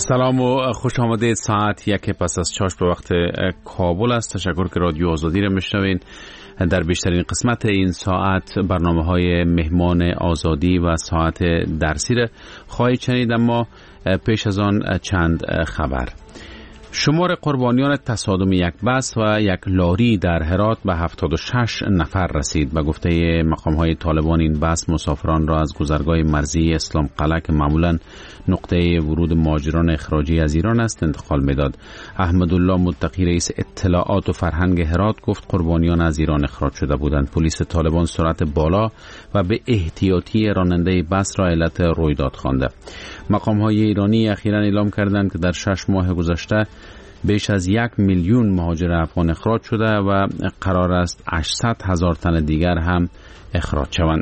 سلام و خوش آمدید. ساعت 1 پس از 4 به وقت کابل است. تشکر که رادیو آزادی را میشنوین. در بیشترین قسمت این ساعت برنامه‌های مهمان آزادی و ساعت درسی را خواهید شنید، اما پیش از آن چند خبر. شمار قربانیان تصادم یک بس و یک لاری در هرات به 76 نفر رسید. به گفته مقام‌های طالبان این بس مسافران را از گذرگاه مرزی اسلام قلعه که معمولاً نقطه ورود مهاجران اخراجی از ایران است انتقال می‌داد. احمدالله متقی رئیس اطلاعات و فرهنگ هرات گفت قربانیان از ایران اخراج شده بودند. پلیس طالبان سرعت بالا و به احتیاطی راننده بس را علت رویداد خوانده. مقام‌های ایرانی اخیراً اعلام کردند که در 6 ماه گذشته بیش از 1 میلیون مهاجر افغان اخراج شده و قرار است 800,000 تن دیگر هم اخراج شوند.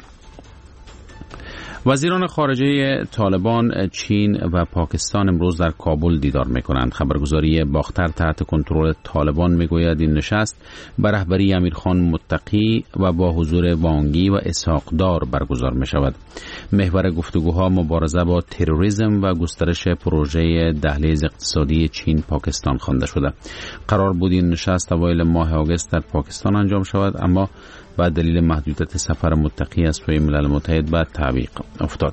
وزیران خارجه طالبان چین و پاکستان امروز در کابل دیدار می‌کنند. خبرگزاری باختر تحت کنترل طالبان می‌گوید این نشست به رهبری امیرخان متقی و با حضور وانگی و اسحاق‌دار برگزار می‌شود. محور گفتگوها مبارزه با تروریسم و گسترش پروژه دهلیز اقتصادی چین پاکستان خوانده شده. قرار بود این نشست اوایل ماه آگوست در پاکستان انجام شود، اما و دلیل محدودیت سفر متقی از سوی ملل متحد به تعویق افتاد.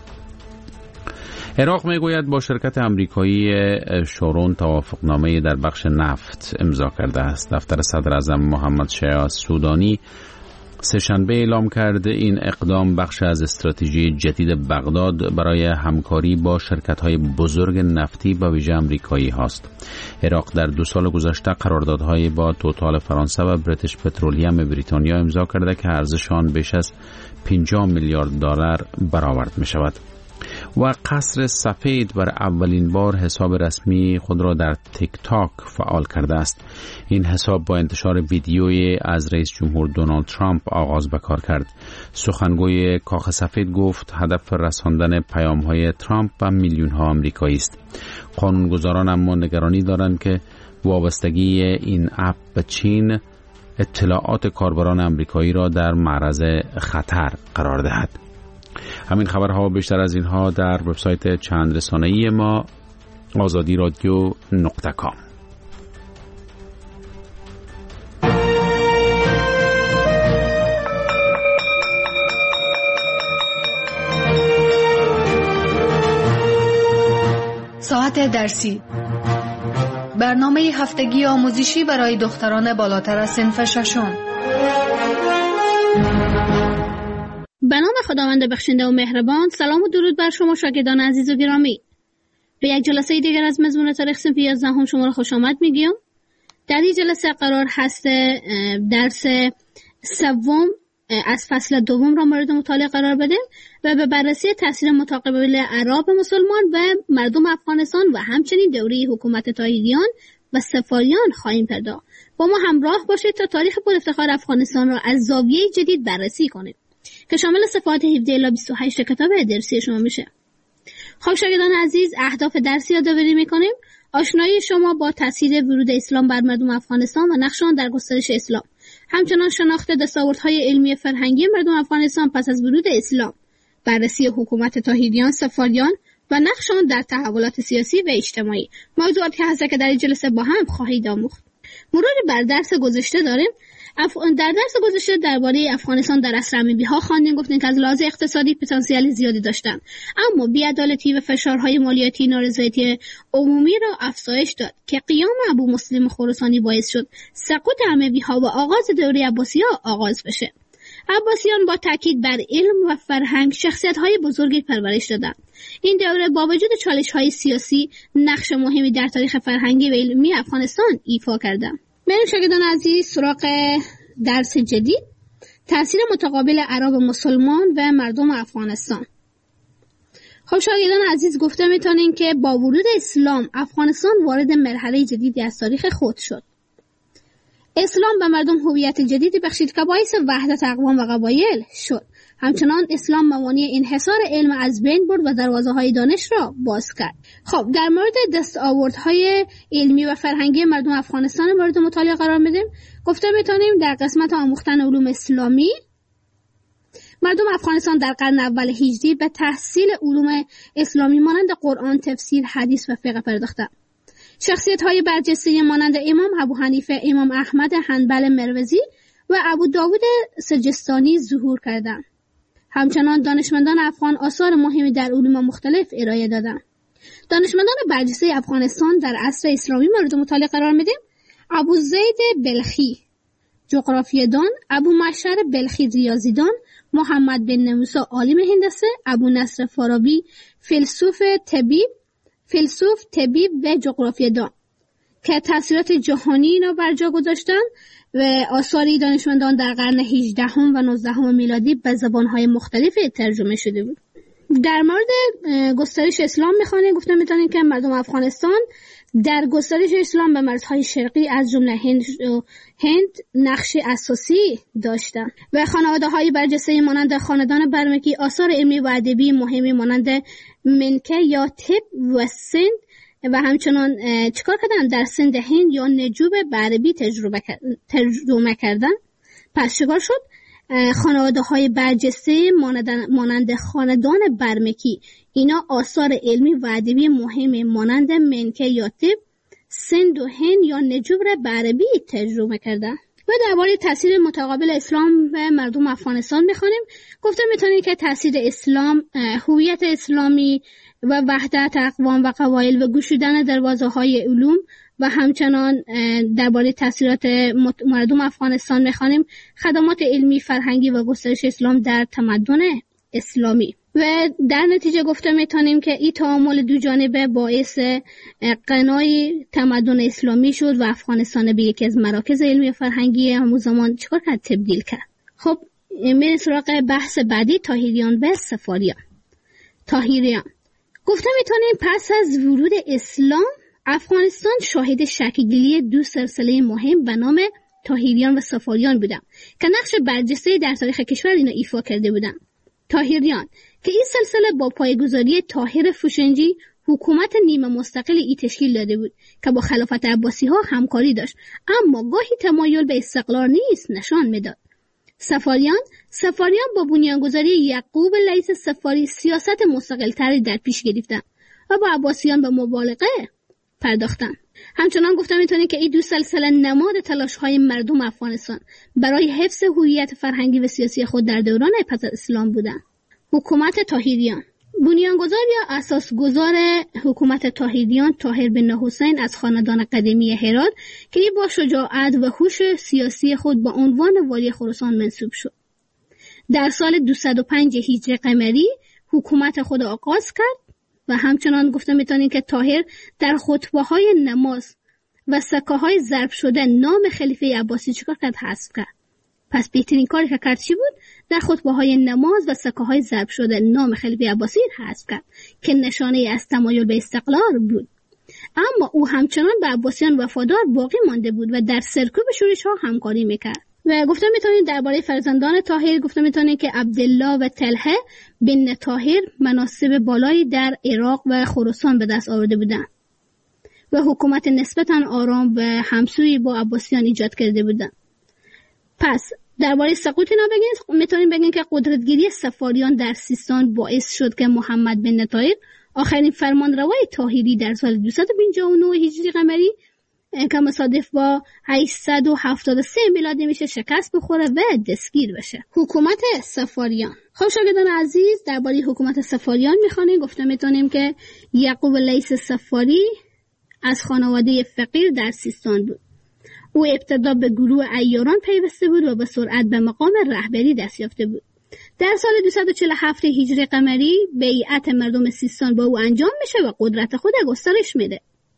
عراق میگوید با شرکت امریکایی شورون توافقنامه در بخش نفت امضا کرده است. دفتر صدر اعظم محمد شیعه سودانی سه‌شنبه اعلام کرده این اقدام بخش از استراتژی جدید بغداد برای همکاری با شرکت‌های بزرگ نفتی به ویژه آمریکایی هاست. عراق در 2 سال گذشته قراردادهای با توتال فرانسه و بریتیش پترولیوم بریتانیا امضا کرده که ارزش آن بیش از 50 میلیارد دلار برآورد می شود. و قصر سفید بر اولین بار حساب رسمی خود را در تیک تاک فعال کرده است. این حساب با انتشار ویدیوی از رئیس جمهور دونالد ترامپ آغاز به کار کرد. سخنگوی کاخ سفید گفت هدف رساندن پیام‌های ترامپ به میلیون‌ها آمریکایی است. قانونگذاران اما نگرانی دارند که وابستگی این اپ به چین اطلاعات کاربران آمریکایی را در معرض خطر قرار دهد. همین خبرها و بیشتر از اینها در وبسایت چند رسانه‌ای ما azadiradio.com. ساعت درسی، برنامه هفتگی آموزشی برای دختران بالاتر از صنف 6. به نام خداوند بخشنده و مهربان. سلام و درود بر شما شاگردان عزیز و گرامی. به یک جلسه دیگر از مضمون تاریخ صنف 11 شما را خوش آمد میگیم. در این جلسه قرار هست درس 3 از فصل 2 را مورد مطالعه قرار بدیم و به بررسی تاثیر متقابل عرب مسلمان و مردم افغانستان و همچنین دوره حکومت طاهریان و سفاریان خواهیم پرداخت. با ما همراه باشید تا تاریخ پرافتخار افغانستان را از زاویه جدید بررسی کنیم که شامل صفحات 17 الی 28 کتاب درسی شما میشه. خب شاگردان عزیز، اهداف درسی یادآوری میکنیم. آشنایی شما با تاثیر ورود اسلام بر مردم افغانستان و نقش آن در گسترش اسلام. همچنان شناخت دستاوردهای علمی فرهنگی مردم افغانستان پس از ورود اسلام. بررسی حکومت طاهریان، سفاریان و نقش آن در تحولات سیاسی و اجتماعی. موضوعاتی که هست که در این جلسه با هم خواهید آموخت. مرور بر درس گذشته داریم. در درس گذشته درباره افغانستان در عصر امیرها خواندیم، گفتیم که از لحاظ اقتصادی پتانسیل زیادی داشتند، اما بی‌عدالتی و فشارهای مالیاتی نارضایتی عمومی را افزایش داد که قیام ابو مسلم خراسانی باعث شد سقوط امیرها و آغاز دوره عباسی‌ها آغاز بشه. عباسیان با تاکید بر علم و فرهنگ شخصیت‌های بزرگی پرورش دادند. این دوره با وجود چالش‌های سیاسی نقش مهمی در تاریخ فرهنگی و علمی افغانستان ایفا کردند. بریم شاگردان عزیز سراغ درس جدید، تاثیر متقابل عرب مسلمان و مردم افغانستان. خب شاگردان عزیز، گفته میتونین که با ورود اسلام افغانستان وارد مرحله جدیدی از تاریخ خود شد. اسلام به مردم هویت جدیدی بخشید که باعث وحدت اقوام و قبایل شد. همچنان اسلام موانع انحصار علم از بین برد و دروازه‌های دانش را باز کرد. خب در مورد دستاوردهای علمی و فرهنگی مردم افغانستان مورد مطالعه قرار میدیم. گفته میتونیم در قسمت آموختن علوم اسلامی مردم افغانستان در قرن اول هجری به تحصیل علوم اسلامی مانند قرآن، تفسیر، حدیث و فقه پرداختند. شخصیت‌های برجسته مانند امام ابو حنیفه، امام احمد حنبل مروزی و ابو داوود سجستانی ظهور کردند. همچنان دانشمندان افغان آثار مهمی در علوم مختلف ارائه دادند. دانشمندان برجسته افغانستان در عصر اسلامی مورد مطالعه قرار میدیم: ابو زید بلخی جغرافیادان، ابو معشر بلخی ریاضیدان، محمد بن موسی عالم هندسه، ابو نصر فارابی فیلسوف طبیب و جغرافیادان که تأثیرات جهانی را بر جا گذاشتند و آثاری دانشمندان در قرن 18 و 19 میلادی به زبانهای مختلف ترجمه شده بود. در مورد گسترش اسلام میخوانیم. گفتم میتونیم که مردم افغانستان در گسترش اسلام به مرزهای شرقی از جمله هند نقش اساسی داشتند و خانواده‌های برجسته مانند خاندان برمکی آثار علمی و ادبی مهمی مانند منکه یا طب و سند و همچنان چیکار کردن در سند هند یا نجوب به عربی ترجمه کردن. پس چیکار شد؟ خانواده‌های برجسته مانند خاندان برمکی اینا آثار علمی و ادبی مهم مانند منکه یا طب، سند و هند یا نجوب را به عربی ترجمه کردن. و درباره تاثیر متقابل اسلام به مردم افغانستان می‌خوانیم. گفتم می‌تونیم که تاثیر اسلام، هویت اسلامی و وحدت اقوام و قبایل و گشودن دروازه‌های علوم و همچنان درباره تاثیرات مردم افغانستان می‌خوانیم خدمات علمی، فرهنگی و گسترش اسلام در تمدن اسلامی. و در نتیجه گفته میتونیم که این تعامل دو جانبه باعث غنای تمدن اسلامی شد و افغانستان به یکی از مراکز علمی و فرهنگی همون زمان چیکار کرد؟ تبدیل کرد. خب میریم سراغ بحث بعدی، طاهریان و صفاریان. طاهریان گفته میتونیم پس از ورود اسلام افغانستان شاهد شکل‌گیری دو سلسله مهم به نام طاهریان و صفاریان بودند که نقش برجسته در تاریخ کشور اینا ایفا کرده بودند. طاهریان که این سلسله با پایه‌گذاری طاهر فوشنجی حکومت نیمه مستقل ای تشکیل داده بود که با خلافت عباسی ها همکاری داشت، اما گاهی تمایل به استقلال نیز نشان میداد. صفاریان با بنیانگذاری یعقوب لیث صفاری سیاست مستقل‌تری در پیش گرفتند و با عباسیان به مبالغه پرداختند. همچنان گفتم میتونید که این دو سلسله نماد تلاش‌های مردم افغانستان برای حفظ هویت فرهنگی و سیاسی خود در دوران پس از اسلام بودند. حکومت طاهریان. بنیانگذار یا اساسگذار حکومت طاهریان طاهر بن حسین از خاندان قدیمی هرات که با شجاعت و هوش سیاسی خود با عنوان والی خراسان منصوب شد. در سال 205 هجری قمری حکومت خود آغاز کرد و همچنان گفته میتونید که طاهر در خطبه‌های نماز و سکه‌های ضرب شده نام خلیفه عباسی چیکار کرد؟ حذف کرد. پس بهترین کاری که کرد چی بود؟ در خطبه‌های نماز و سکه‌های ضرب شده نام خلیفه عباسی حذف کرد که نشانه از تمایل به استقلال بود. اما او همچنان به عباسیان وفادار باقی مانده بود و در سرکوب شورش‌ها همکاری میکرد. و گفته میتونید درباره فرزندان طاهر گفته میتونید که عبدالله و طلحه بن طاهر مناصب بالایی در عراق و خراسان به دست آورده بودند و حکومت نسبتاً آرام و همسویی با عباسیان ایجاد کرده بودند. پس درباره سقوط اینا میتونیم بگیم که قدرتگیری صفاریان در سیستان باعث شد که محمد بن طاهر آخرین فرمانروای طاهری در سال 259 هجری قمری که مصادف با 873 میلادی میشه شکست بخوره و دستگیر بشه. حکومت صفاریان. خب شاگردان عزیز درباره حکومت صفاریان میخوانیم. گفته میتونیم که یعقوب لیث صفاری از خانواده فقیر در سیستان بود. او ابتدا به گروه عیاران پیوسته بود و به سرعت به مقام رهبری دست یافته بود. در سال 247 هجری قمری بیعت مردم سیستان با او انجام میشه و قدرت خود گسترش میده.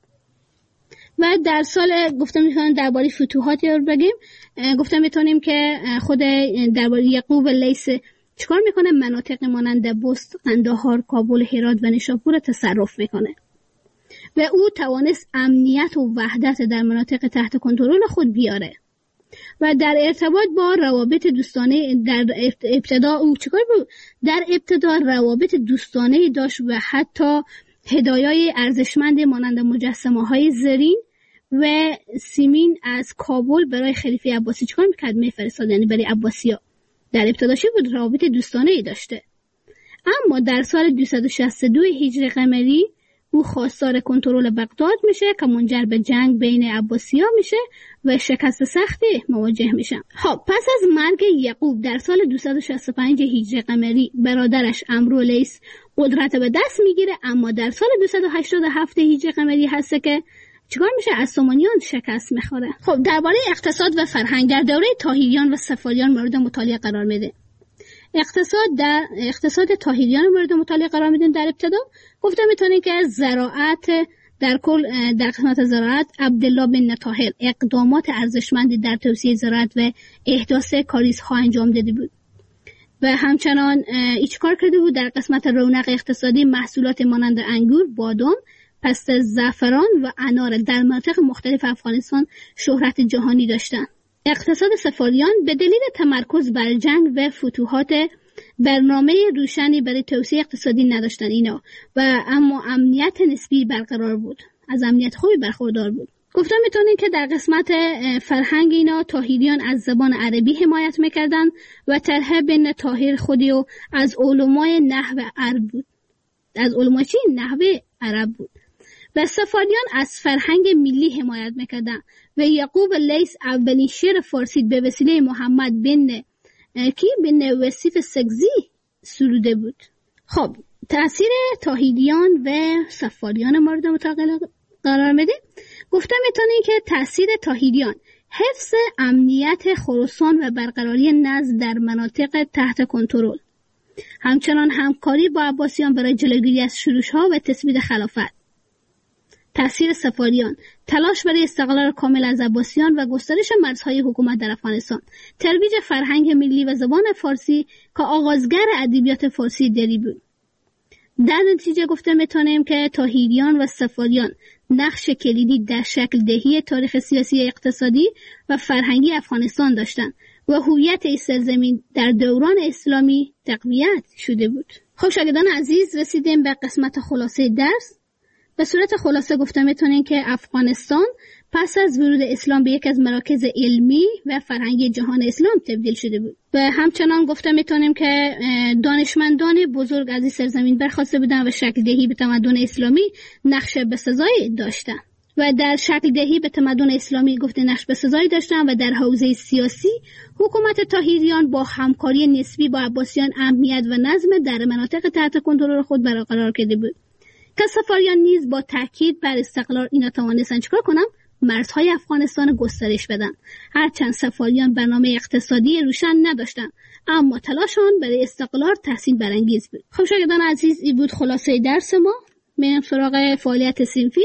و در سال گفتم میتونیم درباره فتوحاتی رو بگیم. گفتم میتونیم که خود درباره یعقوب لیث چیکار میکنه؟ مناطق مانند بست، قندهار، کابل، هرات و نیشاپور تصرف میکنه و او توانست امنیت و وحدت در مناطق تحت کنترل خود بیاره و در ارتباط با روابط دوستانه در ابتدا او چیکار بود؟ در ابتدا روابط دوستانه داشت و حتی هدایای ارزشمند مانند مجسمه‌های زرین و سیمین از کابل برای خلیفه عباسی چیکار میکرد؟ میفرستاد، یعنی برای عباسی‌ها در ابتداشی بود رابطه دوستانه‌ای داشته. اما در سال 262 هجری قمری او خواستار کنترل بغداد میشه که منجر به جنگ بین عباسی‌ها میشه و شکست سختی مواجه میشن. خب پس از مرگ یعقوب در سال 265 هجری قمری برادرش امرولیس قدرت به دست میگیره، اما در سال 287 هجری قمری هست که چیکار میشه؟ از سامانیان شکست میخوره. خب درباره اقتصاد و فرهنگ در دوره طاهریان و صفویان مورد مطالعه قرار میده. اقتصاد طاهریان مورد مطالعه قرار میدن. در ابتدا گفتم میتونیم که زراعت در قسمت زراعت عبدالله بن طاهر اقدامات ارزشمندی در توسعه زراعت و احداث کاریزها انجام داده بود و همچنان کار کرده بود در قسمت رونق اقتصادی محصولات مانند انگور، بادام، پسته، زعفران و انار در مناطق مختلف افغانستان شهرت جهانی داشتند. اقتصاد صفویان به دلیل تمرکز بر جنگ و فتوحات برنامه روشنی برای توسعه اقتصادی نداشتن اینا و اما امنیت نسبی برقرار بود، از امنیت خوبی برخوردار بود. گفتم میتونین که در قسمت فرهنگ اینا طاهریان از زبان عربی حمایت میکردن و طلحه بن طاهر خودی و از علمای نحو عرب بود. از علمای چی؟ نحو عرب بود. و صفویان از فرهنگ ملی حمایت میکردن و یعقوب لیث اولین شعر فارسی به وسیله محمد بن وصیف سگزی سروده بود. خب تأثیر طاهریان و صفویان مورد مطالعه قرار میده. گفتم میتونین که تأثیر طاهریان حفظ امنیت خراسان و برقراری نظم در مناطق تحت کنترل، همچنان همکاری با عباسیان برای جلوگیری از شورش‌ها و تثبیت خلافت. تأثیر صفویان تلاش برای استقلال کامل از عباسیان و گسترش مرزهای حکومت در افغانستان، ترویج فرهنگ ملی و زبان فارسی که آغازگر ادبیات فارسی دری بود. در نتیجه گفته میتونیم که طاهریان و صفویان نقش کلیدی در شکل دهی تاریخ سیاسی، اقتصادی و فرهنگی افغانستان داشتند و هویت این سرزمین در دوران اسلامی تقویت شده بود. خب شاگردان عزیز رسیدیم به قسمت خلاصه درس. به صورت خلاصه گفته میتونین که افغانستان پس از ورود اسلام به یک از مراکز علمی و فرهنگی جهان اسلام تبدیل شده بود و همچنان گفته میتونیم که دانشمندان بزرگ از این سرزمین برخواسته بودن و شکل دهی به تمدن اسلامی نقش بسزایی داشتن و در شکل دهی به تمدن اسلامی گفته نقش بسزایی داشتن و در حوزه سیاسی حکومت طاهریان با همکاری نسبی با عباسیان امنیت و نظم در مناطق تحت کنترل خود برقرار کرده بود. که صفویان نیز با تاکید بر استقلال اینا توانستن چیکار کنم؟ مرزهای افغانستان گسترش بدن. هرچند صفویان برنامه اقتصادی روشن نداشتن، اما تلاششان برای استقلال تحسین برانگیز بود. خب شاگردان عزیز این بود خلاصه درس ما. میریم سراغ فعالیت صنفی.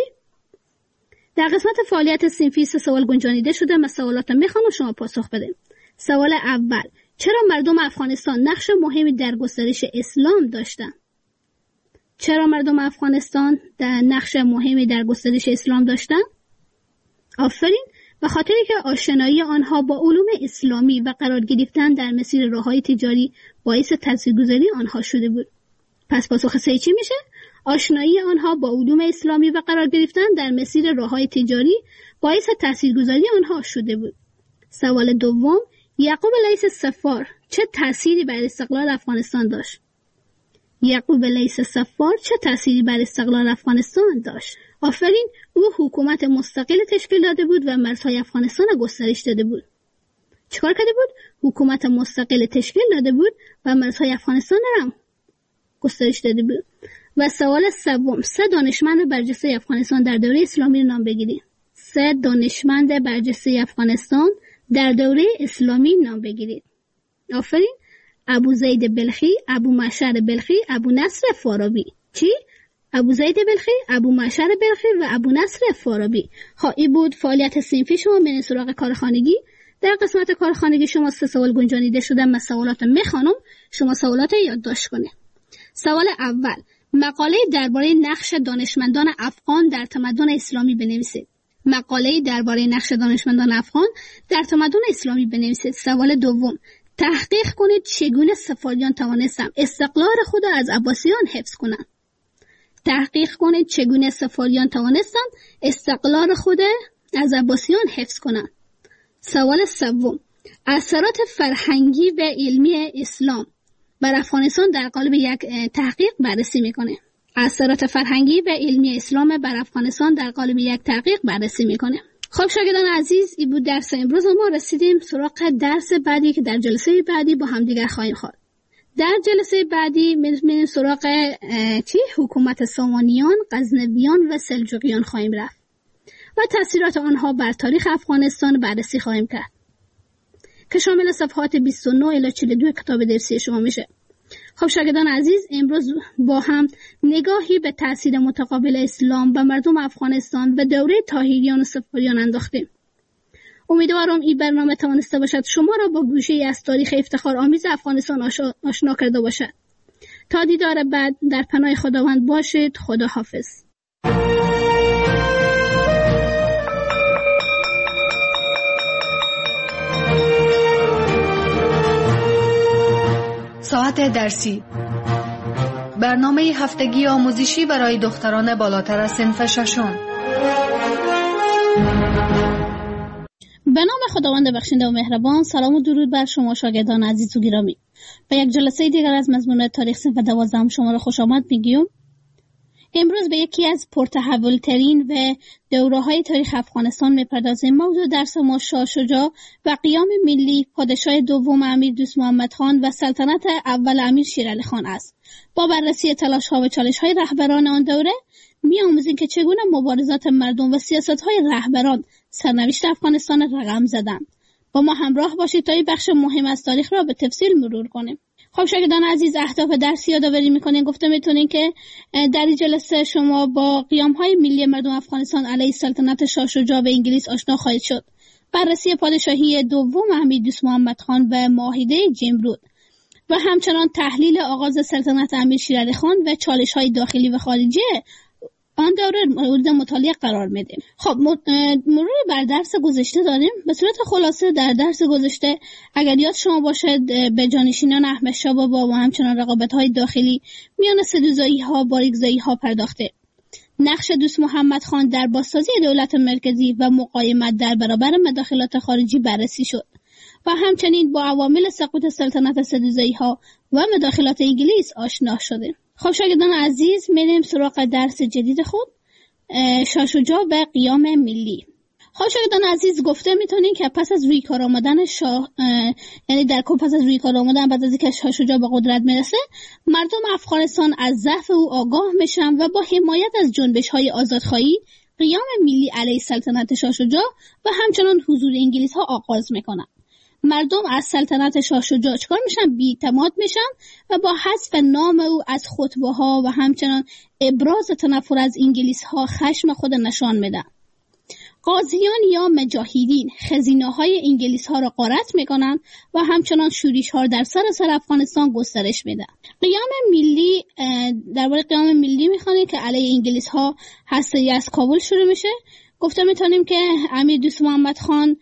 در قسمت فعالیت صنفی 3 سوال گنجانیده شده. من سوالات میخوام و شما پاسخ بدید. سوال اول: چرا مردم افغانستان نقش مهمی در گسترش اسلام داشتند؟ چرا مردم افغانستان در نقش مهمی در گسترش اسلام داشتند؟ آفرین، به خاطری که آشنایی آنها با علوم اسلامی و قرار گرفتن در مسیر راههای تجاری باعث تاثیرگذاری آنها شده بود. پس پاسخ سه چی میشه؟ آشنایی آنها با علوم اسلامی و قرار گرفتن در مسیر راههای تجاری باعث تاثیرگذاری آنها شده بود. سوال دوم: یعقوب لیث صفار چه تأثیری بر استقلال افغانستان داشت؟ یعقوب لیث صفار چه تأثیری بر استقلال افغانستان داشت؟ آفرین، او حکومت مستقل تشکیل داده بود و مرزهای افغانستان را گسترش داده بود. چیکار کرده بود؟ حکومت مستقل تشکیل داده بود و مرزهای افغانستان را گسترش داده بود. و سوال سوم: 3 دانشمند برجسته افغانستان در دوره اسلامی نام بگیرید. 3 دانشمند برجسته افغانستان در دوره اسلامی نام بگیرید. آفرین، ابو زید بلخی، ابو معشر بلخی، ابو نصر فارابی. چی؟ ابو زید بلخی، ابو معشر بلخی و ابو نصر فارابی. این بود فعالیت صنفی شما. برین سراغ کارخانگی. در قسمت کارخانگی شما 3 سوال گنجانیده شده. من سوالات میخوانم، شما سوالات یادداشت کنید. سوال اول: مقاله درباره نقش دانشمندان افغان در تمدن اسلامی بنویسید. مقاله درباره نقش دانشمندان افغان در تمدن اسلامی بنویسید. سوال دوم: تحقیق کنید چگونه صفویان توانستند استقلال خود از عباسیان حفظ کنند. تحقیق کنید چگونه صفویان توانستند استقلال خود از عباسیان حفظ کنند. سوال سوم: اثرات فرهنگی و علمی اسلام بر افغانستان در قالب یک تحقیق بررسی میکنه. اثرات فرهنگی و علمی اسلام بر افغانستان در قالب یک تحقیق بررسی میکنه. خب شاگردان عزیز، این بود درس امروز. ما رسیدیم سراغ درس بعدی که در جلسه بعدی با هم دیگر خواهیم خواند. در جلسه بعدی میریم سراغ حکومت سامانیان، غزنویان و سلجوقیان خواهیم رفت و تاثیرات آنها بر تاریخ افغانستان بررسی خواهیم کرد که شامل صفحات 29 الی 42 کتاب درسی شما میشه. خب شاگردان عزیز، امروز با هم نگاهی به تاثیر متقابل اسلام به مردم افغانستان و دوره طاهریان و سفاریان انداختیم. امیدوارم این برنامه توانسته باشد شما را با گوشه‌ای از تاریخ افتخار آمیز افغانستان آشنا کرده باشد. تا دیدار بعد، در پناه خداوند باشید. خدا حافظ. ساعت درسی، برنامه هفتگی آموزشی برای دختران بالاتر از صنف ششم. به نام خداوند بخشنده و مهربان. سلام و درود بر شما شاگردان عزیز و گرامی. به یک جلسه دیگر از مضمون تاریخ صنف 12 شما را خوش آمد میگیم. امروز به یکی از پرتحول‌ترین و دوره‌های تاریخ افغانستان می‌پردازیم. موضوع درس ما شاه شجاع و قیام ملی، پادشاه دوم امیر دوست محمد خان و سلطنت اول امیر شیرعلی خان است. با بررسی تلاش‌ها و چالش‌های رهبران آن دوره می‌آموزیم که چگونه مبارزات مردم و سیاست‌های رهبران سرنوشت افغانستان رقم زدند. با ما همراه باشید تا این بخش مهم از تاریخ را به تفصیل مرور کنیم. خب شاگردان عزیز، اهداف درس یادآوری می‌کنیم. گفته می‌تونین که در این جلسه شما با قیام‌های ملی مردم افغانستان علیه سلطنت شاه شجاع به انگلیس آشنا خواهید شد. بررسی پادشاهی دوم امیر دوست محمد خان و معاهده جمرود و همچنان تحلیل آغاز سلطنت امیر شیرعلی خان و چالش‌های داخلی و خارجی آن دوره مورد مطالعه قرار میدیم. خب مرور بر درس گذشته داریم. به صورت خلاصه در درس گذشته اگر یاد شما باشد به جانشینان احمد شاه بابا و همچنان رقابت‌های داخلی میان ستوزایی‌ها باریکزایی‌ها پرداخته. نقش دوست محمد خان در بازسازی دولت مرکزی و مقاومت در برابر مداخلات خارجی بررسی شد و همچنین با عوامل سقوط سلطنت ستوزایی‌ها و مداخلات انگلیس آشنا شدیم. خب شاگردان عزیز، میریم سراغ درس جدید خود، شاه شجاع و قیام ملی. خب شاگردان عزیز، گفته میتونین که پس از روی کار آمدن شاه، یعنی پس از روی کار آمدن بعد از اینکه شاه شجاع به قدرت میرسه، مردم افغانستان از ضعف او آگاه میشن و با حمایت از جنبش‌های آزادخواهی قیام ملی علیه سلطنت شاه شجاع و همچنان حضور انگلیس ها آغاز میکنن. مردم از سلطنت شاه شجاع چکار میشن؟ بی‌اعتماد میشن و با حذف نام او از خطبه ها و همچنان ابراز تنفر از انگلیس ها خشم خود نشان میدن. قاضیان یا مجاهدین خزینه های انگلیس ها را غارت میکنن و همچنان شورش ها در سراسر افغانستان گسترش میدن. قیام ملی، درباره قیام ملی میخوانیم که علیه انگلیس ها هسته از کابل شروع میشه. گفته میتونیم که امیر دوست محمد خان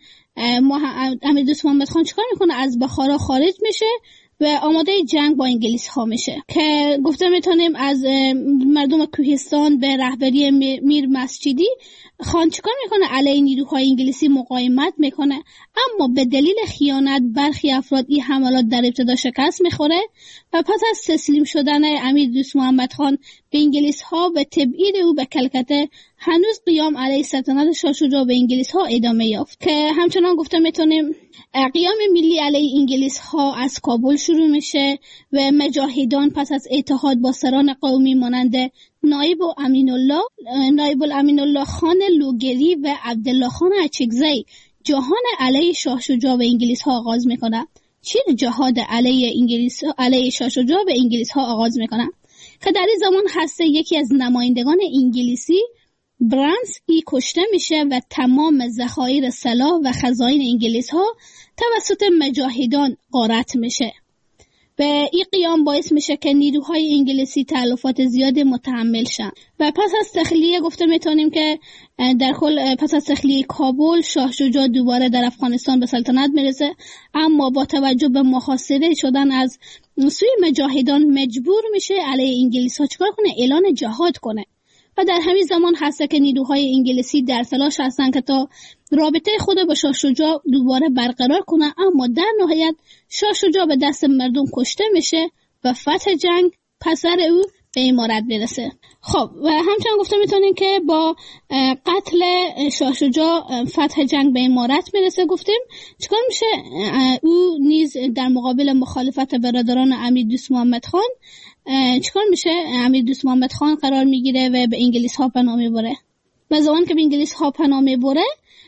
چیکار میکنه؟ از بخارا خارج میشه و آماده جنگ با انگلیس ها میشه که گفته میتونیم از مردم کوهستان به رهبری میر مسجدی خان چیکار میکنه؟ علیه نیروهای انگلیسی مقاومت میکنه، اما به دلیل خیانت برخی افراد این حملات در ابتدا شکست میخوره و پس از تسلیم شدن امیر دوست محمد خان به انگلیس ها و تبعید او به کلکته، هنوز قیام علیه سلطنت شاه شجاع به انگلیس ها ادامه یافت که همچنان گفته میتونیم قیام ملی علیه انگلیس ها از کابل شروع میشه و مجاهدان پس از اتحاد با سران قومی مانند نایب الامین الله خان لوگری و عبدالله خان اچکزی جهان علیه شاه شجاع به انگلیس ها آغاز میکنه. چی جهاد علیه شاه شجاع به انگلیس ها آغاز میکنه که در این زمان هسته یکی از نمایندگان انگلیسی برانسکی کشته میشه و تمام ذخایر سلاح و خزاین انگلیس ها توسط مجاهدان غارت میشه و این قیام باعث میشه که نیروهای انگلیسی تلفات زیاد متحمل شن و پس از تخلیه گفته میتونیم که در کل پس از تخلیه کابل شاه شجاع دوباره در افغانستان به سلطنت میرسه، اما با توجه به محاصره شدن از سوی مجاهدان مجبور میشه علیه انگلیس ها چیکار کنه؟ اعلان جهاد کنه و در همین زمان هست که نیروهای انگلیسی در تلاش هستند که تا رابطه خود با شاه شجاع دوباره برقرار کنند، اما در نهایت شاه شجاع به دست مردم کشته میشه و فتح جنگ پسر او به امارت برسه. خب و همچنان گفته میتونیم که با قتل شاه شجاع فتح جنگ به امارت میرسه. گفتیم چیکار میشه؟ او نیز در مقابل مخالفت برادران امیر دوست محمد خان چیکار میشه؟ امیر دوست محمد خان قرار میگیره و به انگلیس ها پناه میبره و زمان که به انگلیس ها پناه میبره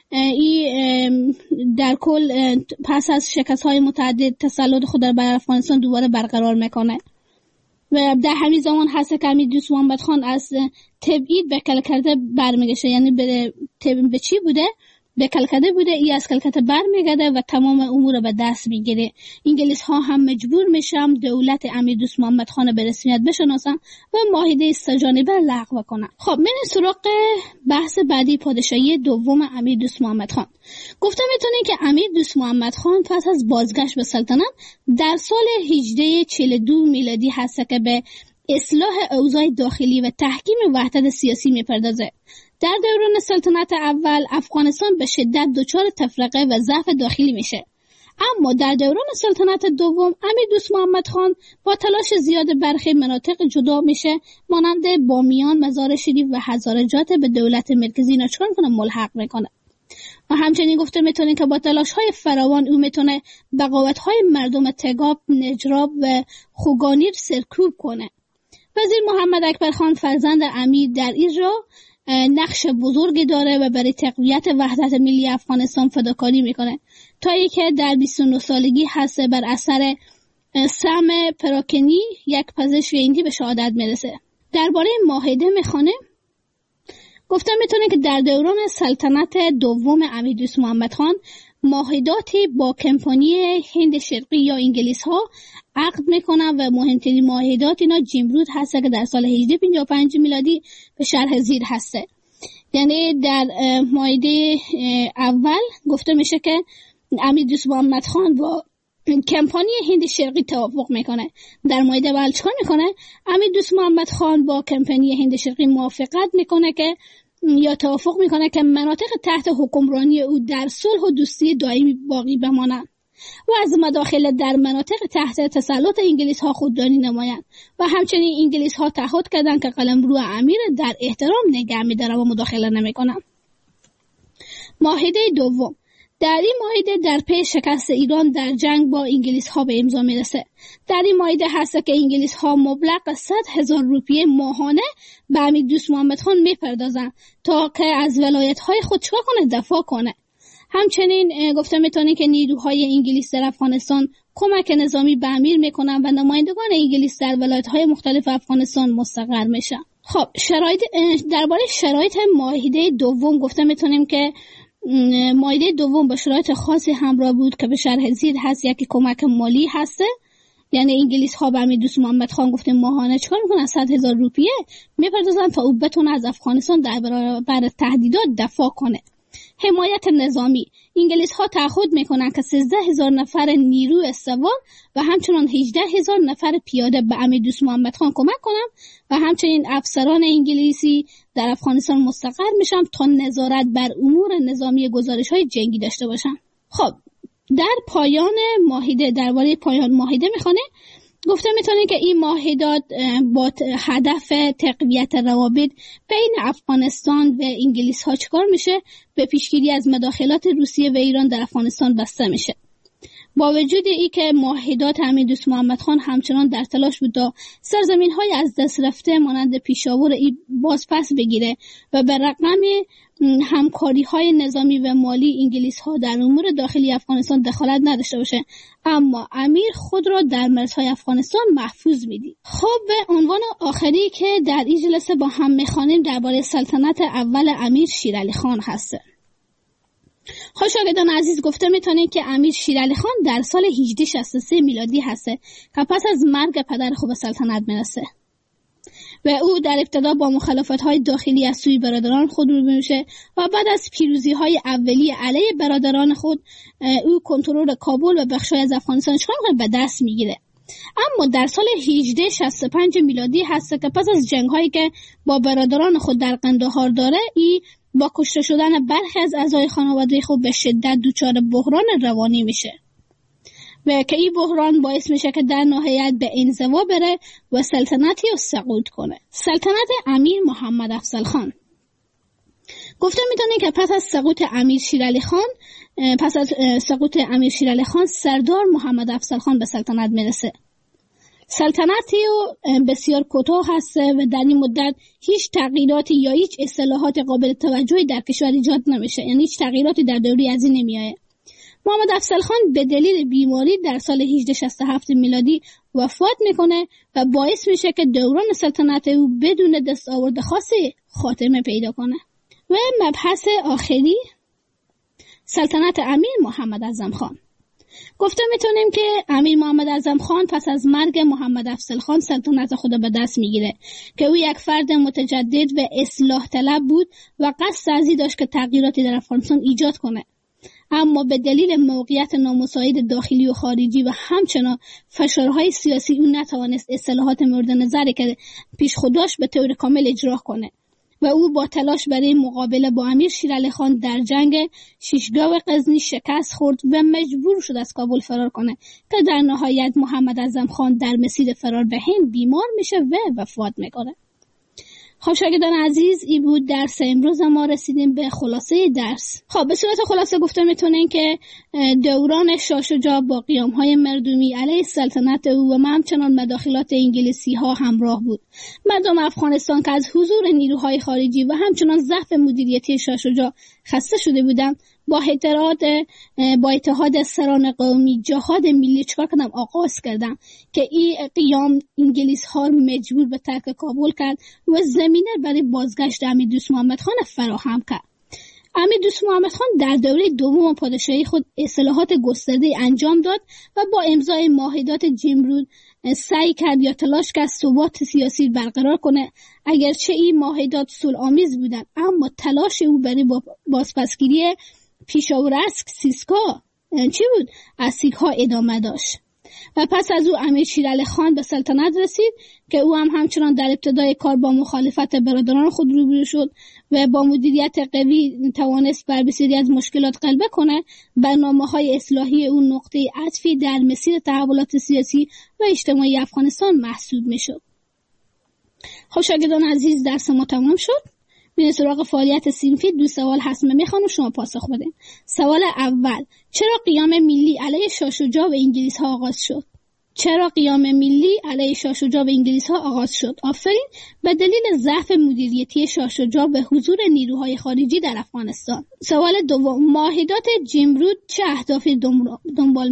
این در کل پس از شکست های متعدد تسلط خود بر افغانستان دوباره برقرار میکنه و در همین زمان هست که امیر دوست محمد خان از تبعید به کلکته برمیگشه. یعنی به چی بوده؟ به کلکته بوده، ای از کلکته برمیگرده و تمام امور به دست میگیره. انگلیس ها هم مجبور میشن دولت امیر دوست محمد خان به رسمیت بشناسن و معاهده سه‌جانبه لغو کنن. خب من سراغ بحث بعدی، پادشاهی دوم امیر دوست محمد خان. گفتم میتونین که امیر دوست محمد خان پس از بازگشت به سلطنت در سال 1842 میلادی هست که به اصلاح اوضاع داخلی و تحکیم وحدت سیاسی میپردازه. در دوران سلطنت اول افغانستان به شدت دچار تفرقه و ضعف داخلی میشه، اما در دوران سلطنت دوم امیر دوست محمد خان با تلاش زیاد برخی مناطق جدا میشه، مانند بامیان، مزار شریف و هزارجات به دولت مرکزی ناچار کنه ملحق میکنه. و همچنین گفته میتونه که با تلاش های فراوان او میتونه بغاوت های مردم تگاب، نجراب و خوگانیر سرکوب کنه. وزیر محمد اکبر خان فرزند امیر در این راه نقش بزرگی داره و برای تقویت وحدت ملی افغانستان فداکاری میکنه تا اینکه در 29 سالگی هست بر اثر سم پراکنی یک پزشک هندی به شهادت میرسه. درباره معاهده میخونه، گفتم میتونه که در دوران سلطنت دوم امیر دوست محمد خان معاهداتی با کمپانی هند شرقی یا انگلیس ها عقد میکنن و مهمترین معاهدات اینا جمرود هسته که در سال 1855 میلادی به شرح زیر هسته. یعنی در معاهده اول گفته میشه که امیر دوست محمد خان با کمپانی هند شرقی توافق میکنه. در معاهده اول چیکار میکنه؟ امیر دوست محمد خان با کمپانی هند شرقی موافقت میکنه که یا توافق میکنه که مناطق تحت حکمرانی او در صلح و دوستی دائمی باقی بمانند و از مداخله در مناطق تحت تسلط انگلیس ها خودداری نمایند و همچنین انگلیس ها تعهد کردند که قلمرو امیر در احترام نگه می‌دارند و مداخله نمی‌کنند. معاهده دوم. در این معاهده در پی شکست ایران در جنگ با انگلیس ها به امضا میرسه. در این معاهده هست که انگلیس ها مبلغ 100,000 روپیه ماهانه به امیر دوست محمد خان میپردازن تا که از ولایت های خود چیکار کنه؟ دفاع کنه. همچنین گفته میتونه که نیروهای انگلیس در افغانستان کمک نظامی به امیر میکنن و نمایندگان انگلیس در ولایت‌های مختلف افغانستان مستقر میشن. خب درباره شرایط معاهده دوم گفته میتونیم که معاهده دوم با شرایط خاصی همراه بود که به شرح زیر هست. یکی کمک مالی هسته، یعنی انگلیس ها به امیر دوست محمد خان گفته ماهانه چکار میکنن؟ 100,000 روپیه میپردازن تا او بتونه از افغانستان در برابر تهدیدات دفاع کنه. حمایت نظامی. انگلیس ها تعهد میکنن که 13,000 نفر نیرو سوار و همچنین 18,000 نفر پیاده به امیر دوست محمد خان کمک کنن و همچنین افسران انگلیسی در افغانستان مستقر میشن تا نظارت بر امور نظامی گزارش های جنگی داشته باشن. خب در پایان معاهده، درباره پایان معاهده میخونه، گفته میتونه که این معاهدات با هدف تقویت روابط بین افغانستان و انگلیس ها چکار میشه؟ به پیشگیری از مداخلات روسیه و ایران در افغانستان بسته میشه. با وجود ای که معاهدات امیر دوست محمد خان همچنان در تلاش بود تا سرزمین های از دست رفته مانند پیشاور ای باز پس بگیره و به رغم همکاری های نظامی و مالی انگلیس ها در امور داخلی افغانستان دخالت نداشته باشه، اما امیر خود را در مرزهای افغانستان محفوظ میدید. خب به عنوان آخری که در این جلسه با هم میخوانیم درباره سلطنت اول امیر شیرعلی خان هسته. شاگردان عزیز، گفته میتونه که امیر شیرعلی خان در سال 1863 میلادی هسته که پس از مرگ پدر خود به سلطنت میرسه و او در ابتدا با مخالفت‌های داخلی از سوی برادران خود روبرو میشه و بعد از پیروزی‌های اولیه علیه برادران خود او کنترل کابل و بخشای از افغانستان به دست میگیره. اما در سال 1865 میلادی هست که پس از جنگ‌هایی که با برادران خود در قندهار داره، با کشته شدن برخی از اعضای خانواده خود به شدت دچار بحران روانی میشه و که این بحران باعث میشه که در نهایت به انزوا بره و سلطنتی رو سقوط کنه. سلطنت امیر محمد افضل خان. گفته میتونه که پس از سقوط امیر شیر علی خان سردار محمد افضل خان به سلطنت میرسه. سلطنتی بسیار کوتاه هست و در این مدت هیچ تغییراتی یا هیچ اصلاحات قابل توجهی در کشور ایجاد نمیشه، یعنی هیچ تغییراتی در دوره از این نمیاد. محمد افضل خان به دلیل بیماری در سال 1867 میلادی وفات میکنه و باعث میشه که دوران سلطنت او بدون دستاورد خاصی خاتمه پیدا کنه. و مبحث آخری، سلطنت امیر محمد اعظم خان. گفته میتونیم که امیر محمد اعظم خان پس از مرگ محمد افضل خان سلطنت خود به دست میگیره که او یک فرد متجدد و اصلاح طلب بود و قصد ازی داشت که تغییراتی در افغانستان ایجاد کنه. اما به دلیل موقعیت نامساعد داخلی و خارجی و همچنان فشارهای سیاسی او نتوانست اصلاحات مورد نظری که پیش خود داشت به طور کامل اجرا کنه و او با تلاش برای مقابله با امیر شیر علی خان در جنگ شیشگاه غزنی شکست خورد و مجبور شد از کابل فرار کنه که در نهایت محمد اعظم خان در مسیر فرار به هند بیمار میشه و وفات میکنه. خب شاگردان عزیز، این بود درس امروز. ما رسیدیم به خلاصه درس. خب به صورت خلاصه گفته میتونین که دوران شاه شجاع با قیام‌های مردمی علیه سلطنت او و همچنان مداخلات انگلیسی ها همراه بود. مردم افغانستان که از حضور نیروهای خارجی و همچنان ضعف مدیریتی شاه شجاع خسته شده بودند، با اتحاد سران قومی جهاد ملی چکار کردم آغاز کردم که این قیام انگلیس ها مجبور به ترک کابل کرد و زمینه برای بازگشت امیر دوست محمد خان فراهم کرد. امیر دوست محمد خان در دوره دوم پادشاهی خود اصلاحات گسترده انجام داد و با امضای معاهدات جیمرود سعی کرد یا تلاش کرد ثبات سیاسی برقرار کنه. اگرچه این معاهدات صلح‌آمیز بودند، اما تلاش او برای بازپسگیری پیشاور از سیسکا از سیک‌ها ادامه داشت و پس از او امیر شیر علی خان به سلطنت رسید که او همچنان در ابتدای کار با مخالفت برادران خود روبرو شد و با مدیریت قوی توانست بر بسیاری از مشکلات غلبه کنه. برنامه‌های اصلاحی او نقطه عطفی در مسیر تحولات سیاسی و اجتماعی افغانستان محسوب میشد. خب شاگردان عزیز، درس ما تمام شد. میریم سراغ فعالیت صنفی. 2 سوال هست، میخوام شما پاسخ بدین. سوال اول: چرا قیام ملی علیه شاه شجاع و انگلیس ها آغاز شد؟ آفرین. به دلیل ضعف مدیریتی شاه شجاع به حضور نیروهای خارجی در افغانستان. سوال دوم: معاهدات جیمرود چه اهدافی دنبال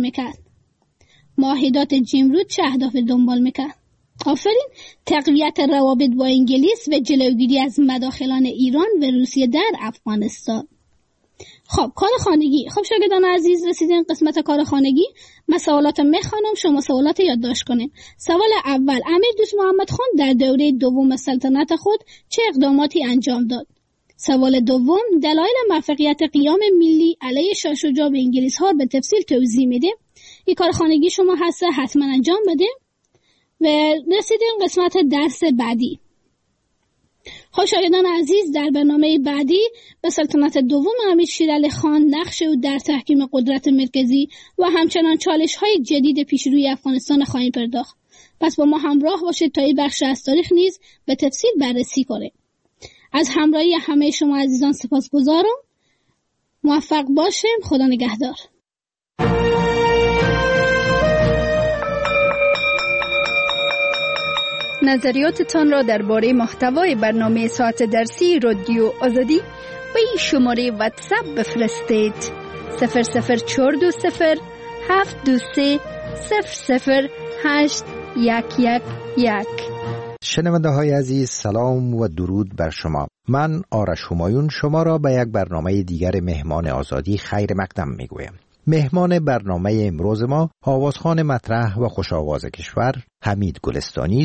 میکرد؟ آفرین. تقویت روابط با انگلیس و جلوگیری از مداخلان ایران و روسیه در افغانستان. خب کار خانگی. خب شاگردان عزیز، رسیدین قسمت کار خانگی. من سوالات میخوانم، شما سوالات یادداشت کنین. سوال اول: امیر دوست محمد خان در دوره دوم سلطنت خود چه اقداماتی انجام داد؟ سوال دوم: دلایل موفقیت قیام ملی علیه شاه شجاع و انگلیس ها به تفصیل توضیح میده. این کار خانگی شما هست، حتما انجام بده. و رسیدیم قسمت درس بعدی. خب شاگردان عزیز، در برنامه بعدی به سلطنت دوم امیر شیر علی خان، نقش او در تحکیم قدرت مرکزی و همچنان چالش‌های جدید پیش روی افغانستان خواهیم پرداخت. پس با ما همراه باشید تا این بخش از تاریخ نیز به تفصیل بررسی کنیم. از همراهی همه شما عزیزان سپاسگزارم. موفق باشیم. خدا نگهدار. نظریاتتان را درباره محتوای برنامه ساعت درسی رادیو آزادی به این شماره واتساپ بفرستید: 00420 723 00811. شنونده های عزیز، سلام و درود بر شما. من آرش همایون شما را به یک برنامه دیگر مهمان آزادی خیر مقدم میگویم. مهمان برنامه امروز ما آوازخوان مطرح و خوش آواز کشور حمید گلستانی است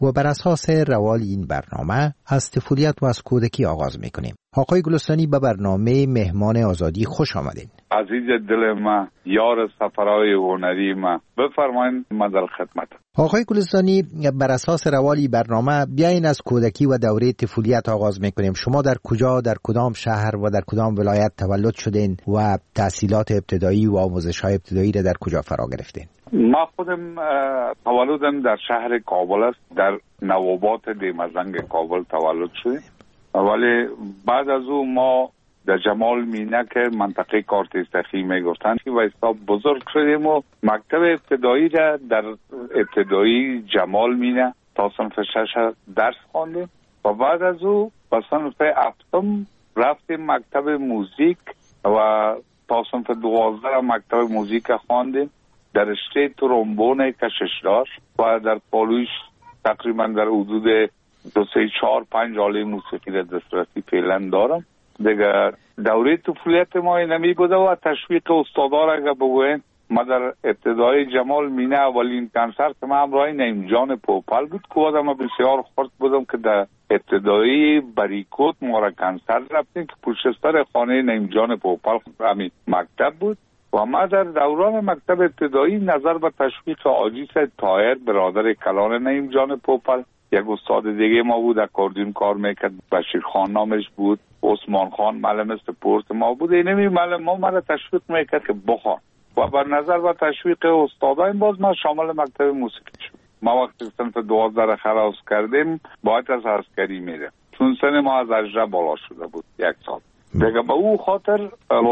و بر اساس روال این برنامه از طفولیت و از کودکی آغاز میکنیم. آقای گلستانی به برنامه مهمان آزادی خوش آمدین. عزیز دل ما، یار سفرهای هنری ما، بفرمایید، من در خدمت. آقای گلستانی، بر اساس روالی برنامه بیاین از کودکی و دوره طفولیت آغاز میکنیم. شما در کجا، در کدام شهر و در کدام ولایت تولد شدین و تحصیلات ابتدایی و آموزش‌های ابتدایی را در کجا فرا گرفتین؟ ما خودم تولدم در شهر کابل است، در نوابات دیمزنگ کابل تولد شدیم، ولی بعد از او ما در جمال مینه که منطقه کارتستخی میگفتن و حساب بزرگ شدیم و مکتب ابتدایی را در ابتدایی جمال مینه تا صنف 6 درس خواندیم و بعد از او به صنف 7 رفتیم مکتب موزیک و تا صنف 12 مکتب موزیک خواندیم در رشته ترومبون کششدار و در پالویش تقریبا در حدود 2 3 4 5 آله موسیقی را دسترسی فعلا دارم. دیگه دوره طفولیت ما اینمی بوده و تشویق استادا را اگه بگوین، ما در ابتدای جمال مینه اولین کنسرت ما همراه نعیم جان پوپل بود که آدم بسیار خورد بودم که در ابتدایی بریکوت ما را کنسرت رفتیم که پشت سر خانه نعیم جان پوپل همین مکتب بود و ما در دوران مکتب ابتدایی نظر به تشویق آجیس طاهر برادر کلان نعیم جان پوپل، یک استاد دیگه ما بود اکاردیون کار میکرد، بشیر خان نامش بود، عثمان خان معلم سپورت ما بود، اینمی معلم ما مرا تشویق میکرد که بخوان و بر نظر و تشویق استادان باز ما شامل مکتب موسیقی شد. ما وقتی صنف 12 خلاص کردیم باید از عسکری میره، چون سن ما از 18 بالا شده بود 1 سال دیگه. به او خاطر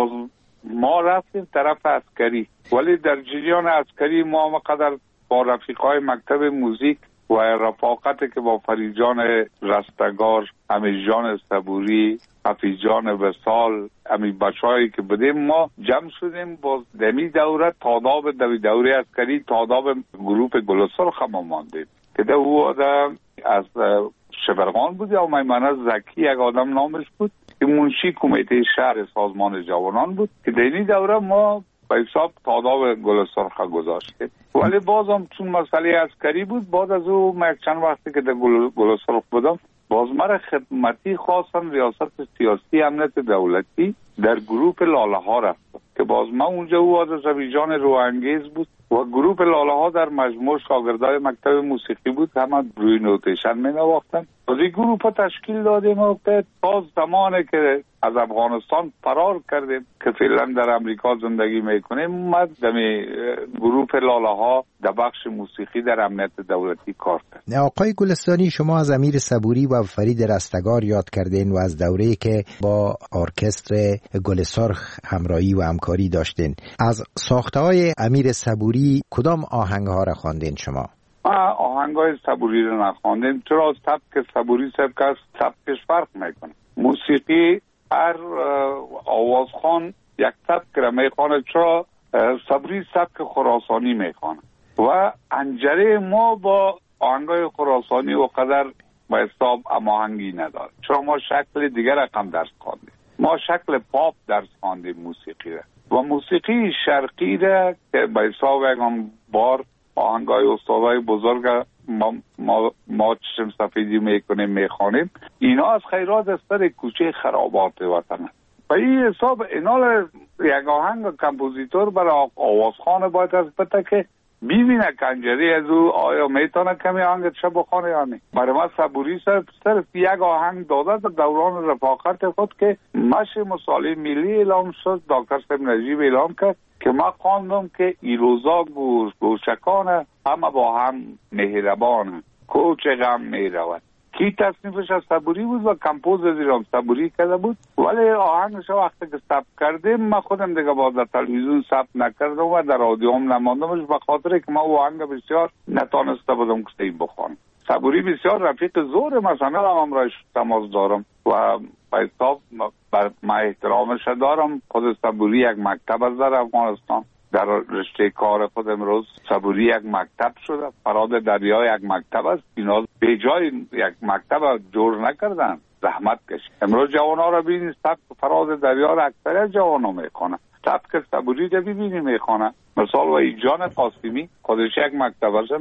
ما رفتیم طرف عسکری، ولی در جریان عسکری ما مقدر با رفیقای مکتب موزیک و رفاقتی که با فریجان رستگار، امیرجان صبوری، حفیظجان وصال، امی بچه‌هایی که بودیم ما جمع شدیم با دمی دوره تاداب دوره عسکری تاداب گروپ گلسرخ ما ماندیم که در او آدم از شبرغان بود یا میمنه زکی یک آدم نامش بود که منشی کمیته شهر سازمان جوانان بود که در این دوره ما به حساب تاداب گلسرخ گذاشتیم. ولی بازم چون مسئله عسکری بود بعد از او من چند وقتی که در گلسرخ بودم باز مرا خدمتی خواستن ریاست سیاسی امنیت دولتی در گروپ لاله ها رفتم که باز من اونجا او از زویجان روانگیز بود و گروپ لاله ها در مجموع شاگردای مکتب موسیقی بود، همه روی نوتیشن می نواختن. از این گروپ تشکیل دادیم و تا زمانی که از افغانستان فرار کردیم که فعلا در امریکا زندگی میکنیم اومد دمی گروپ لاله ها در بخش موسیقی در امنیت دولتی کار کرد. آقای گلستانی، شما از امیر صبوری و فرید رستگار یاد کردین و از دوره‌ای که با ارکستر گل سرخ همراهی و همکاری داشتین. از ساخته‌های امیر صبوری کدام آهنگ‌ها را خواندین شما؟ آهنگ‌های صبوری رو نخواندیم، چرا سبک صبوری سبکش فرق میکنه. موسیقی هر آوازخوان یک سبک را میخوانه، چرا صبوری سبک خراسانی میخوانه و انجره ما با آهنگ‌های خراسانی و قدر به حساب هماهنگی نداره، چرا ما شکل دیگر رقم درس خواندیم. ما شکل پاپ درس خواندیم موسیقی را و موسیقی شرقی را که به حساب یکم بار آهنگای استادای بزرگ ما چشم سفیدی میکنیم میخوانیم، اینا از خیرات از سر کوچه خرابات وطن است. و این حساب اینال یک آهنگ کمپوزیتور برای آوازخانه باید از بته که ببینه کنجری از او آیا میتونه کمی آهنگ چه بخونه یا نه. برای ما صبوری صرف یک آهنگ داده در دوران رفاقت خود که مشی مصالح ملی اعلام شد، دکتر صاحب نجیب اعلام کرد که ما خواندم که ایروزا گوشکانه همه با هم مهربانه کوچ غم میرود. کی تصنیفش از صبوری بود و کمپوز زیرام صبوری کرده بود، ولی آهنگش وقتی که ثبت کردیم من خودم دیگه باز در تلویزیون ثبت نکردم و در رادیو هم نماندمش به خاطر که ما آهنگ بسیار نتانسته بودم که این بخوانم. صبوری بسیار رفیق زور مثلا هم رایش تماس دارم و به حساب من احترامش دارم. خود صبوری یک مکتب از در افغانستان در رشته کار خود امروز صبوری یک مکتب شده، فراد دریا یک مکتب است. اینا به جای یک مکتب جور نکردن، زحمت کشید. امروز جوان‌ها را ببینید سبک فراد دریا را اکثر جوان‌ها میخوانن، سبک صبوری را ببینید میخوانن. مثال و ایجان قاسمی خودش یک مکتب است امروز.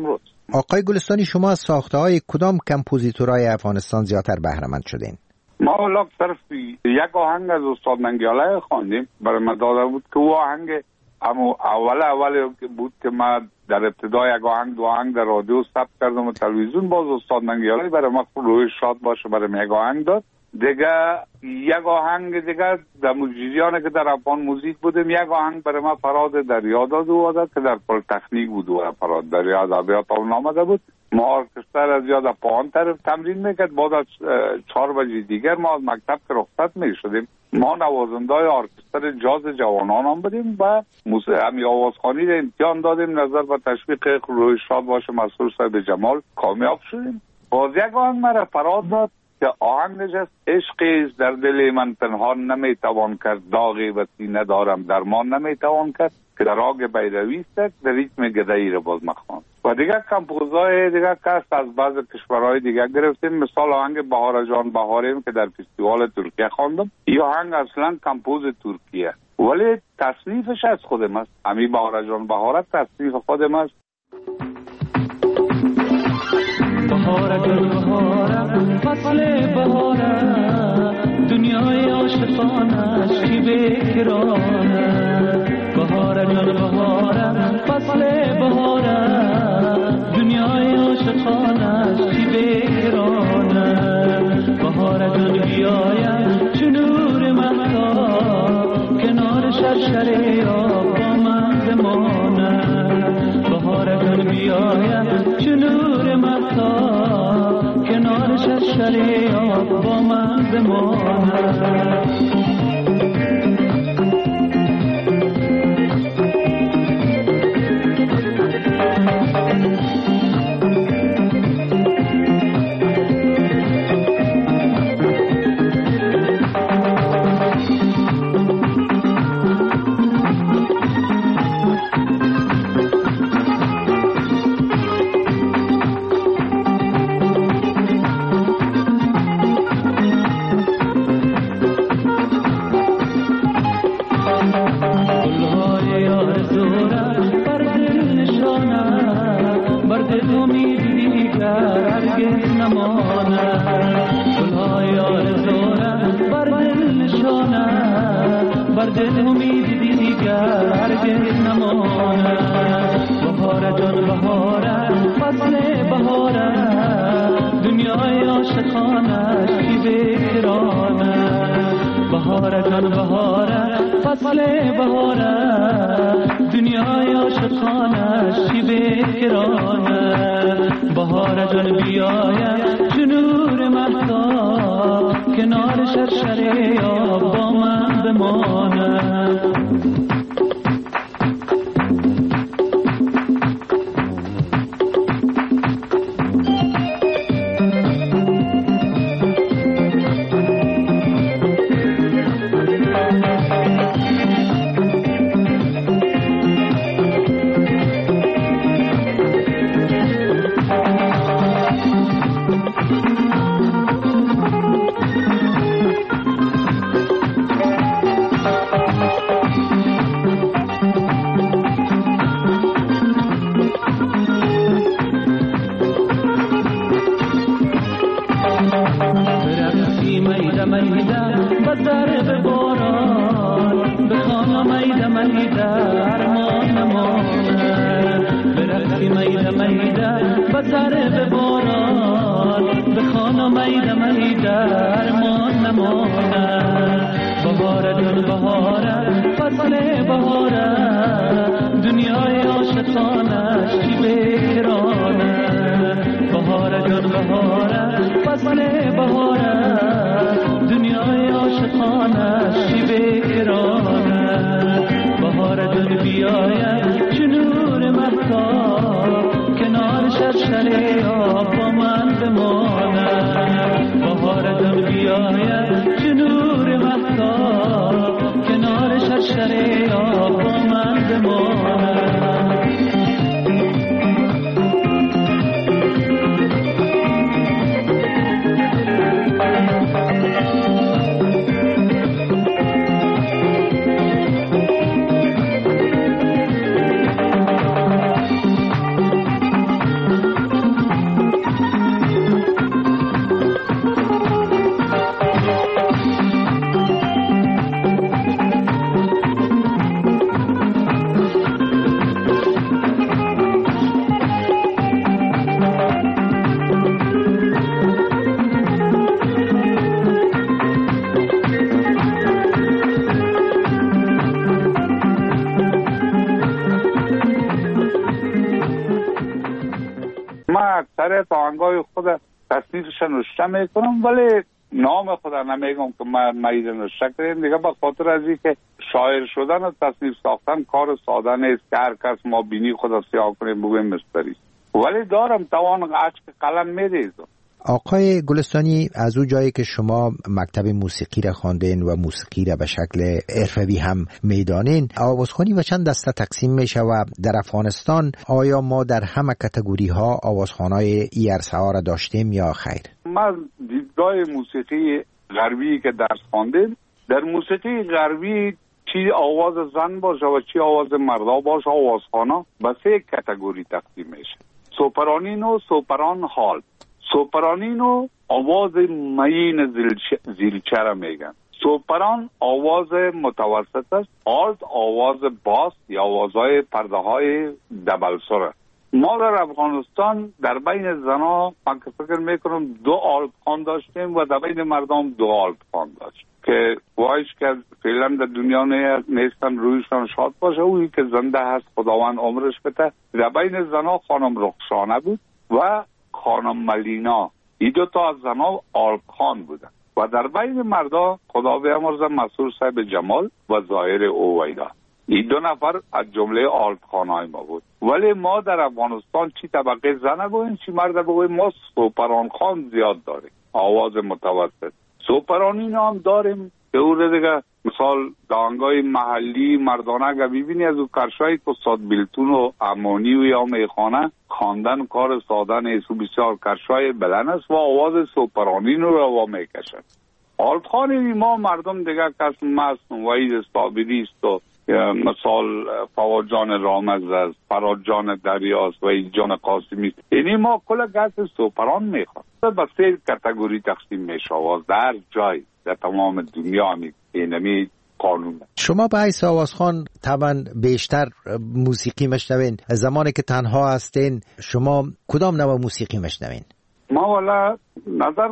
آقای گلستانی، شما از ساخته‌های کدام کمپوزیتورهای افغانستان زیادتر بهره مند شدین؟ ما اولا صرف یک آهنگ از استاد ننگیاله خواندیم، برای من داده بود که او آهنگ اما اول بود که ما در ابتدای یک آهنگ دو آهنگ در رادیو ثبت کردم و تلویزیون، باز استاد ننگیاله برای ما روی شاد باشه برای یک آهنگ داد. دیگه یک آهنگ دیگه در موزیسیانی که در افغان موزیک بودیم، یک آهنگ برای ما فراد دریا داد و داد که در پلی‌تکنیک بود و فراد دریا ادبیات آمده بود. ما ارکستر از یاد پایان طرف تمرین میکرد. بعد از 4 بجه دیگر ما از مکتب که رخصت میشدیم، ما نوازندای ارکستر جاز جوانان هم بودیم و همی آوازخوانی را امتحان دادیم. نظر به تشویق روی شاد باشه مسئول صاحب جمال کامیاب شدیم. باز یک آهنگ مرا فراد داد که آهنگ نجست: عشقی در دل من پنهان نمیتوان کرد، داغی و سینه دارم درمان نمیتوان کرد، که در آگ بیروی است در ریتم گدایی را باز مخوان. و دیگر کمپوزای دیگر کست از بعض کشورهای دیگر گرفتیم، مثال آهنگ بهار جان بهاریم که در فستیوال ترکیه خواندم. این آهنگ اصلا کمپوز ترکیه ولی تصنیفش از خودم است. امی بهار جان بهار تصنیف خودم است. بهار گل بهارم فصل بهارم، دنیای عاشقانش کی بکرانه. بهار گل بهارم فصل بهارم، دنیای عاشقانش کی بکرانه. بهار گل بیایم چو نور مهتاب، کنار شرشره آب با من بمانه. بهار گل بیایم چو نور مهتاب، کنار شرشره آب با من بمانه. من اکثریت آهنگای خود تصنیفش نوشته میکنم، ولی نام خود نمیگم که من ایده نوشته کردم دیگه، به خاطر از اینکه شاعر شدن و تصنیف ساختن کار ساده نیست که هر کس ما بینی خود سیاه کنیم بگویم مستری، ولی دارم توان عشق قلم میریزم. آقای گلستانی، از او جایی که شما مکتب موسیقی را خواندین و موسیقی را به شکل حرفه‌ای هم میدانین، آوازخوانی و چند دسته تقسیم میشه و در افغانستان آیا ما در همه کاتگوری ها آوازخوانای ای عرصه ها را داشتیم یا خیر؟ من دیدگاه موسیقی غربی که درس خواندم، در موسیقی غربی چی آواز زن باشه و چی آواز مردا باشه، آوازخوانا به 3 کاتگوری تقسیم میشه: سوپرانین و سوپران هال. سوپرانینو آواز مین زیلچه را میگن، سوپران آواز متوسط است، آلت آواز باس یا آوازهای پرده های دبل سره. ما در افغانستان در بین زنا من که فکر میکنم 2 آلت خوان داشتیم و در بین مردم 2 آلت خوان داشت که وایش که فعلا در دنیا نیستن، رویشان شاد باشه. اویی که زنده هست خداوند عمرش بده. در بین زنا خانم رخشانه بود و خانم ملینا، این 2 تا از زنا آلت خان بودن و در بین مردا خدا بیامرزه مسرور صاحب جمال و ظاهر اویدا. این 2 نفر از جمله آلت خانهای ما بود. ولی ما در افغانستان چی طبقه زنه بگویم چی مرد بگویم، ما سوپران خان زیاد داریم، آواز متوسط. سوپرانین هم داریم که او دیگه مثال دانگای محلی مردانه که ببینی از او کرشایی که استاد بیلتون و امانی و یا میخانه خواندن کار ساده نیست و بسیار کرشای بلند است و آواز سوپرانین رو روا میکشن. آلتخانی ما مردم دیگه کس مست وحید صابری است و مثال فواد جان رامز است، فراد جان دریاست و این جان قاسمی است. یعنی ما کل گس سوپران میخواد به 3 کاتگوری تقسیم میشه آواز در جای در تمام دنیا اینمی قانون. شما به حیث آوازخوان طبعا بیشتر موسیقی مشنوین. زمانی که تنها هستین شما کدام نوع موسیقی مشنوین؟ ما والا نظر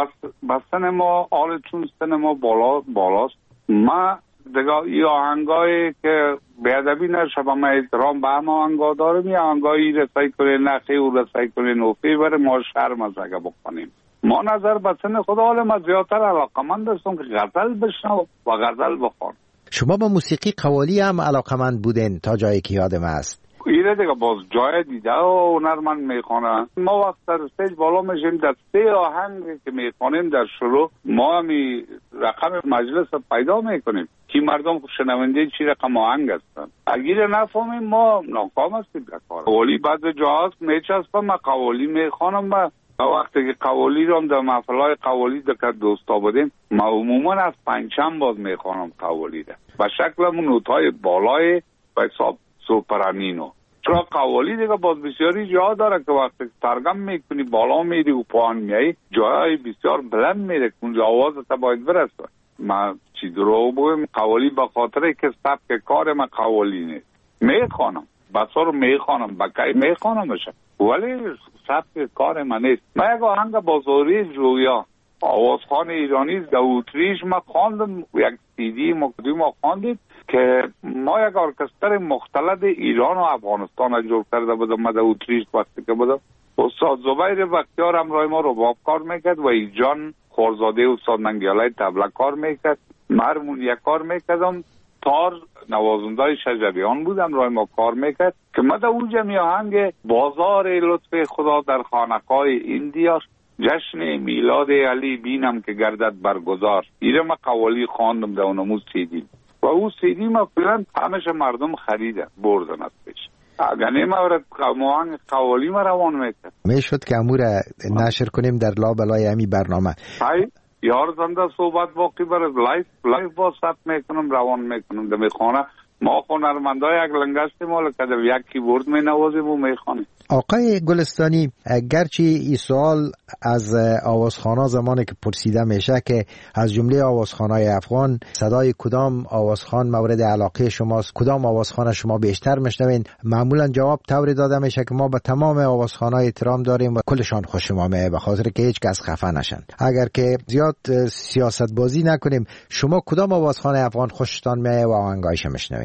به سن ما آل چون سن ما بالاست. ما دیگه ای آهنگایی که بیادبی نشه با ما احترام به همه آهنگا داریم، یا آهنگایی رسایی کنین نخی و رسایی کنین اوفی بره ما شرم از اگه بکنیم. ما نظر به سن خدا حال ما زیادتر علاقمند هستم که غزل بشنو و غزل بخون. شما با موسیقی قوالی هم علاقمند بودین تا جایی که یادم است؟ ایره دیگه باز جای دیده و هنرمند میخونه. ما وقت در استیج بالا میشیم در 3 آهنگ که میخونیم در شروع ما همی رقم مجلس پیدا میکنیم که مردم شنونده چی رقم آهنگ هستن. اگر نفهمیم ما ناکام هستیم در کار. قوالی بعض جاهاست میچسبم، من قوالی میخونم و وقتی که قوالی رو هم در محفلهای قوالی در دوستا بودیم ما عموما از پنجم باز میخونم قوالی ده به شکل همون نوتهای بالای و حساب سوپرانینو. چرا قوالی دیگه باز بسیاری جا داره که وقتی سرگم میکنی بالا میری و پایین میای جای بسیار بلند میره که آوازت باید برسه. من چی درو بگم قوالی به خاطر که سبک کار من قوالی نیست، میخوانم بسا رو میخوانم بکی میخوانمش ولی سبک کار من نیست. من یک آهنگ بازاری جویا آوازخوان ایرانی در اتریش ما خواندم، یک CD مقدم ما خواندید که ما یک ارکستر مختلط ایران و افغانستان جور کرده بودم. من در اتریش وقتی که بودم استاد زبیر بختیار همراه ما رباب کار میکرد و ایجان خورزاده استاد ننگیالای طبله کار میکرد، هارمونیه کار میکردم، تار نوازنده شجریان بودم رای ما کار میکرد که من در اونجا می آهنگ بازار لطف خدا در خانقاه ایندیا جشن میلاد علی بینم که گردد برگزار. ایره ما قوالی خواندم در اونموز CD و او CD ما فیلن همش مردم خریده بردن از پیش. اگر نمیورد آهنگ قوالی ما روان میکرد میشد که امور نشر کنیم در لابلای همی برنامه. های یار زنده صحبت باقی برد لایف با ثبت میکنم روان میکنم در میخوانه. ما هنرمندای یک لنگستی مال که در یک کیبورد می نوازیم و میخوانیم. آقای گلستانی گرچه این سوال از آوازخوانا زمانی که پرسیده میشه که از جمله آوازخوانای افغان صدای کدام آوازخوان مورد علاقه شماست، کدام آوازخوان شما بیشتر میشنوین، معمولا جواب طوری داده میشه که ما به تمام آوازخوانای احترام داریم و کلشان خوش ما میه به خاطر که هیچ کس خفه نشن. اگر که زیاد سیاست بازی نکنیم شما کدام آوازخوان افغان خوشتان میه و آهنگایش میشنوین؟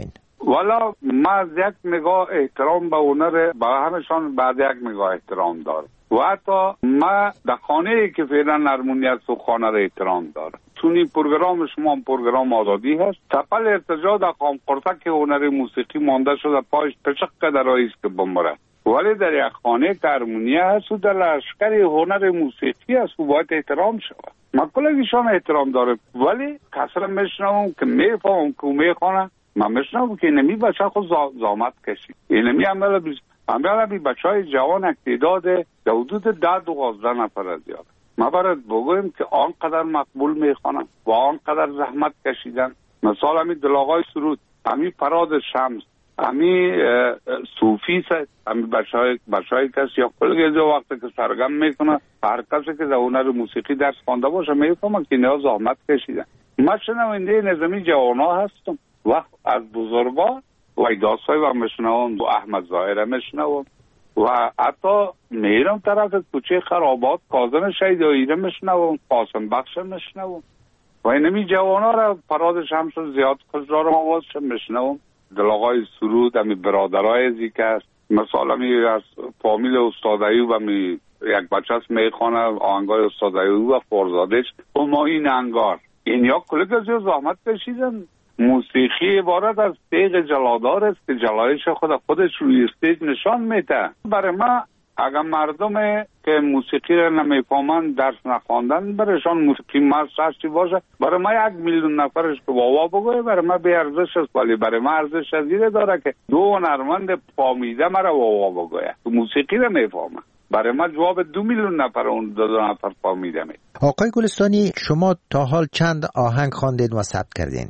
والا ما از یک نگاه احترام به هنر به همشان بعد یک نگاه احترام دارم و حتی ما در خانه ای که فعلا نرمونی است و خانه را احترام دارم. چون این پروگرام شما پروگرام آزادی هست، تپل ارتجاع در قام قرتک هنر موسیقی مانده شده پایش پچق قدر است که بمره، ولی در یک خانه که هرمونی هست و در لشکر هنر موسیقی هست و باید احترام شود. من کلگیشان احترام دارم، ولی کسر میشنوم که میفهم که میخوانه، من میشنوم که اینمی بچه خود زامت کشید. اینمی عملا بی بچه های جوان اقتداد در حدود 10-12 نفر زیاد. ما باید بگویم که آنقدر مقبول میخوانم و آنقدر زحمت کشیدن. مثال همی دلاغای سرود، همی فراد شمس، همی صوفی سید، همی بچه های کسی یا کلگیزه وقتی که سرگم میکنه هر کسی که در هنر موسیقی درس خوانده باشه میفهمم که اینها زحمت کشیدن. من شنونده نظامی جوانا هستم و از بزرگا و ایداسای و مشنوم و احمد ظاهره مشنوم و حتی میرم طرف کوچه خرابات کاظم شیداییره مشنوم، قاسم بخش مشنوم و اینمی جوانا را فراد شمس زیاد کجرارم آوازش مشنوم. دلاغای سرود همی برادرای زیکه است، مثلا همی از فامیل استاد ایوب همی یک بچه است میخوانه آهنگای استاد ایوب و فرزادش و ما این انگار این یا کلک از زحمت کشیدن. موسیقی عبارت از تیغ جلادار است که جلایش خودش روی استیج نشان میده. برای ما اگر مردم که موسیقی را نمیفهمند درس نخواندن برایشان موسیقی مست باشه، برای ما 1,000,000 نفرش که واوا بگوه برای ما بی ارزش است، ولی برای ما ارزش ازیره داره که 2 هنرمند فامیده مرا واوا بگوه تو موسیقی را میفهمه. برای ما جواب 2,000,000 نفر اون 2 نفر فامیده می. آقای گلستانی، شما تا حال چند آهنگ خواندید و ثبت کردین؟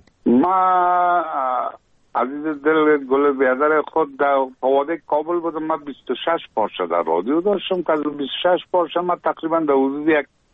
ما عزیز دل گل بیادر خود در فواده کابل بودم. من 26 پارچه در رادیو داشتم که از 26 پارچه من تقریبا در حدود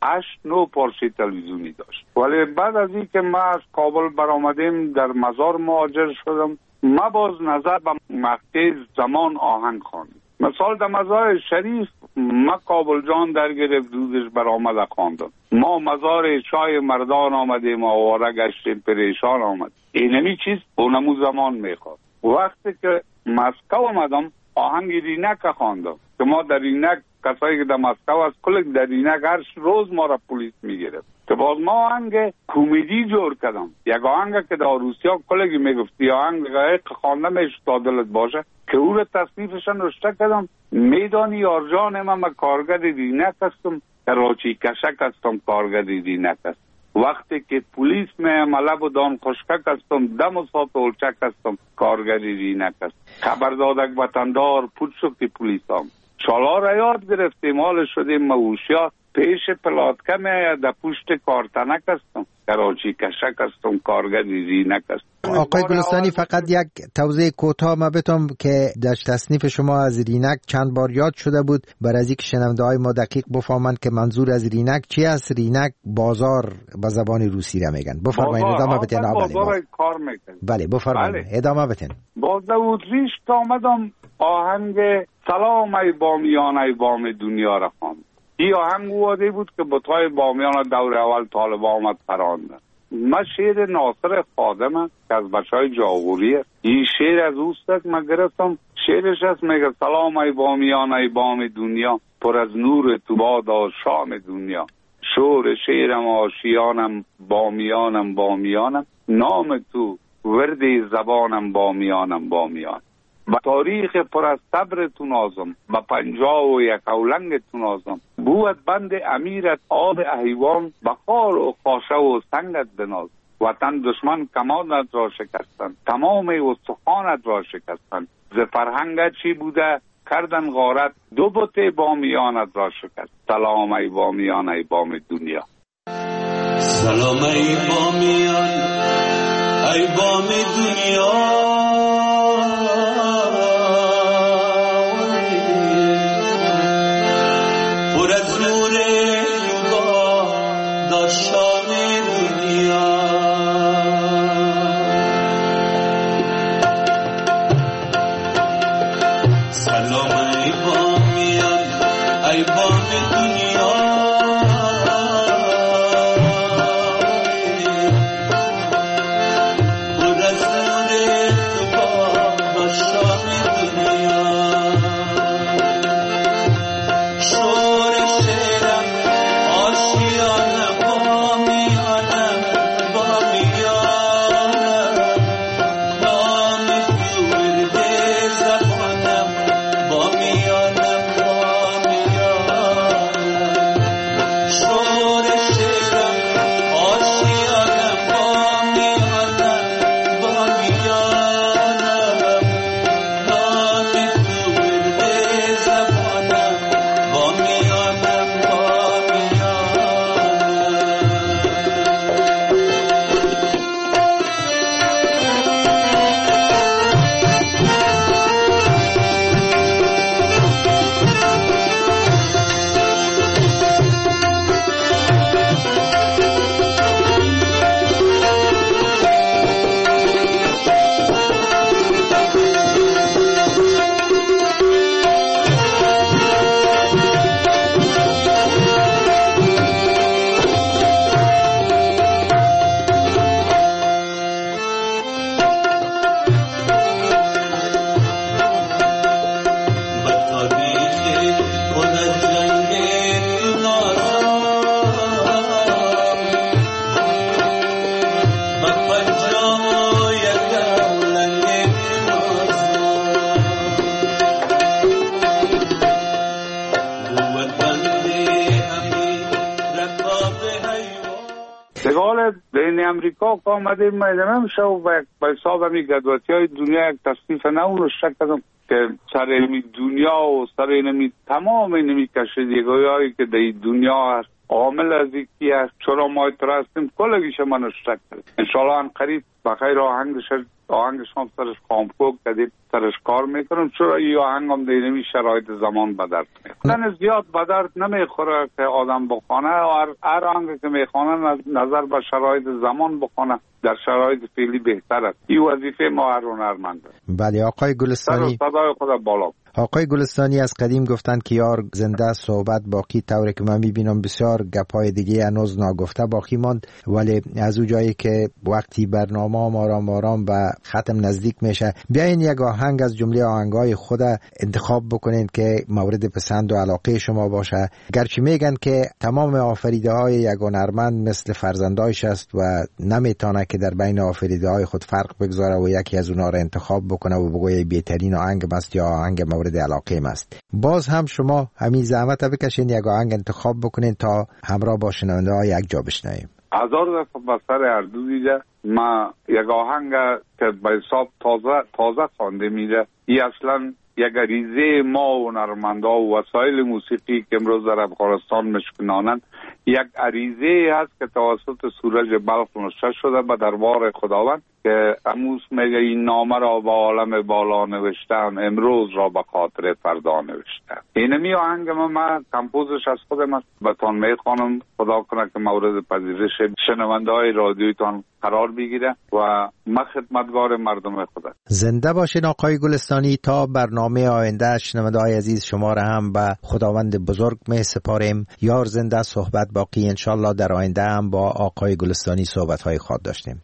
8-9 پارچه تلویزیونی داشت. ولی بعد از این که ما از کابل برآمدیم در مزار مهاجر شدم، ما باز نظر به مقطع زمان آهنگ خواندم. مثال در مزار شریف ما کابل جان در گرفت دودش برآمده خواندم. ما مزار چای مردان آمدیم آواره گشتیم پریشان آمد. اینمی چیز اونمو زمان میخواد. وقتی که مسکو آمدم آهنگ رینک خواندم که ما در رینک کسایی که در مسکو از کل در رینک هر روز ما را پلیس میگرفت که باز ما آهنگ کمدی جور کردم. یک آهنگ که در روسیا کلگی میگفتی آهنگ خوانده میشتا دلت باشه که او را تصنیفشان رشته کردم. میدانی یارجان من کارگر رینک هستم، کراچی کشک هستم کارگر رینک هستم. وقتی که پلیس می ملب و دان خشکک هستم، دم و سات اولچک هستم کارگر رینک هستم. خبر دادک وطندار پود شد که پلیس هم شالا را یاد گرفتیم حال شدیم موشیا پیش پلاتکه می در پشت کارتنک هستم کراچی کشک هستم کارگر رینک هستم. آقای گلستانی فقط یک توضیح کوتاه ما بتم که در تصنیف شما از رینک چند بار یاد شده بود برای از اینکه شنونده های ما دقیق بفهمند که منظور از رینک چی است. رینک بازار به زبان روسی را میگن. بفرمایید ادامه بدین. بازار کار میکنه. بله بفرمایید ادامه بدین. باز اتریش که آمدم آهنگ سلام ای بامیان ای بام دنیا را خواندم. این آهنگ واده بود که بطای بامیان دور اول طالب آمد پراندن. من شعر ناصر خادم که از بچه های جاغوریه، این شعر از اوست من گرفتم. شعرش هست میگه سلام ای بامیان ای بام دنیا، پر از نور تو بادا شام دنیا. شور شعرم آشیانم بامیانم بامیانم، نام تو ورد زبانم بامیانم بامیان. با تاریخ پر از صبر تو نازم، با پنجاه و یک اولنگ تو نازم. بود بند امیرت آب احیوان، با خار و خاشه و سنگت بناز. وطن دشمن کمانت را شکستن، تمام استخوانت را شکستن. ز فرهنگت چی بوده کردن غارت، دو بت بامیانت را شکست. سلام ای بامیان ای بام دنیا. سلام ای بامیان ای بام دنیا، پر از نور با داشتان دنیا. سلام ای بامیان ای بام دنیا، پر از نور با تاریخ خود از جنگ تو نازم و پنجای دولنگ نازم سگال بین امریکا که آمده میدنم شو و به حساب همی گدواتی های دنیا یک تصنیف نو رو شک کردم که سر اینمی دنیا و سر اینمی تمام اینمی کشیدگی هایی که در دنیا هست عامل از یکی هست چرا ما اترا هستیم کلگیش من شک کردم انشالله هم قریب بخیر آهنگش هم سرش کامپوک کدید سرش کار میکنم چرا این آهنگ هم دینمی شرایط زمان بدرد میکنم زیاد بدرد نمیخوره که آدم بخونه و هر آهنگ که میخونه نظر به شرایط زمان بخونه در شرایط فعلی بهتر است این وظیفه ما هر هنرمند است. بله آقای گلستانی صدای خود بالا. آقای گلستانی از قدیم گفتن که یار زنده صحبت باقی، طوری که من میبینم بسیار گپای دیگه هنوز ناگفته باقی ماند، ولی از اون جایی که وقتی برنامه آرام به ختم نزدیک میشه بیاین یک آهنگ از جمله آهنگای خود انتخاب بکنین که مورد پسند و علاقه شما باشه. گرچه میگن که تمام آفریده های یک هنرمند مثل فرزندایش است و نمیتونه که در بین آفریده های خود فرق بگذاره و یکی از اونها را انتخاب بکنه و بگویه بهترین آهنگ است یا آهنگ مورد علاقه است. باز هم شما همین زحمت بکشین یک آهنگ انتخاب بکنین تا همراه با شنونده ها یک جا بشنویم. هزار دفعه بسر اردو دیده ما یک آهنگ که به حساب تازه خوانده میده ای اصلا یک ریزه ما و هنرمندا و وسایل موسیقی که امروز در افغانستان مشکنانند یک عریضه هست که توسط سورج بلخ نوشته شده به دربار خداوند که امروز میگه این نامه را به عالم بالا نوشتم امروز را به خاطر فردا نوشتم. اینمی آهنگ من کمپوزش از خودم است بهتان میخوانم خدا کنه که مورد پذیرش شنونده های رادیویتان قرار بگیره و من خدمتگار مردم خودم. زنده باشین آقای گلستانی. تا برنامه آینده شنونده های عزیز شما را هم به خداوند بزرگ می سپاریم. یار زنده صحبت باقی. انشالله در آینده هم با آقای گلستانی صحبت های خود داشتیم.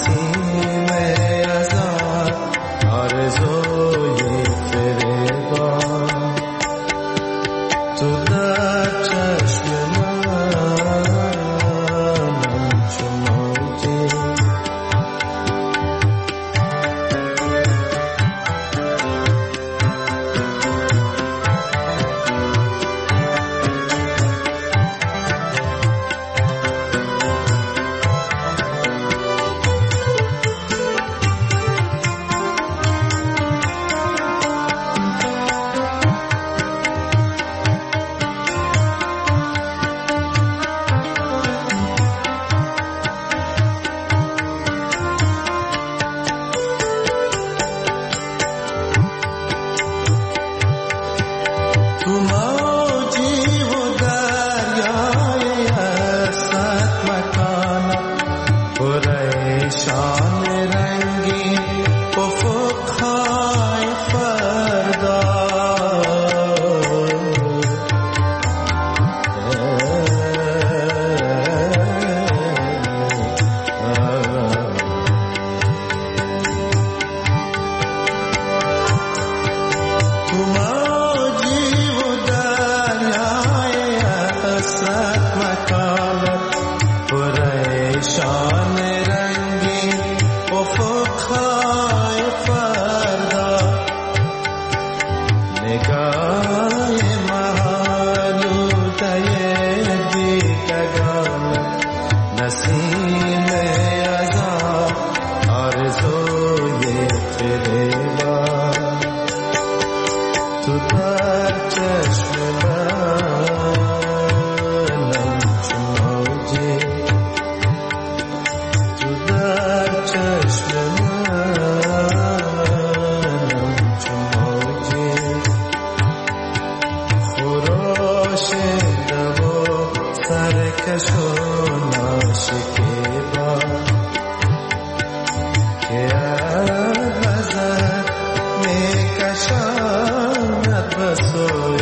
آرزوی فریبا So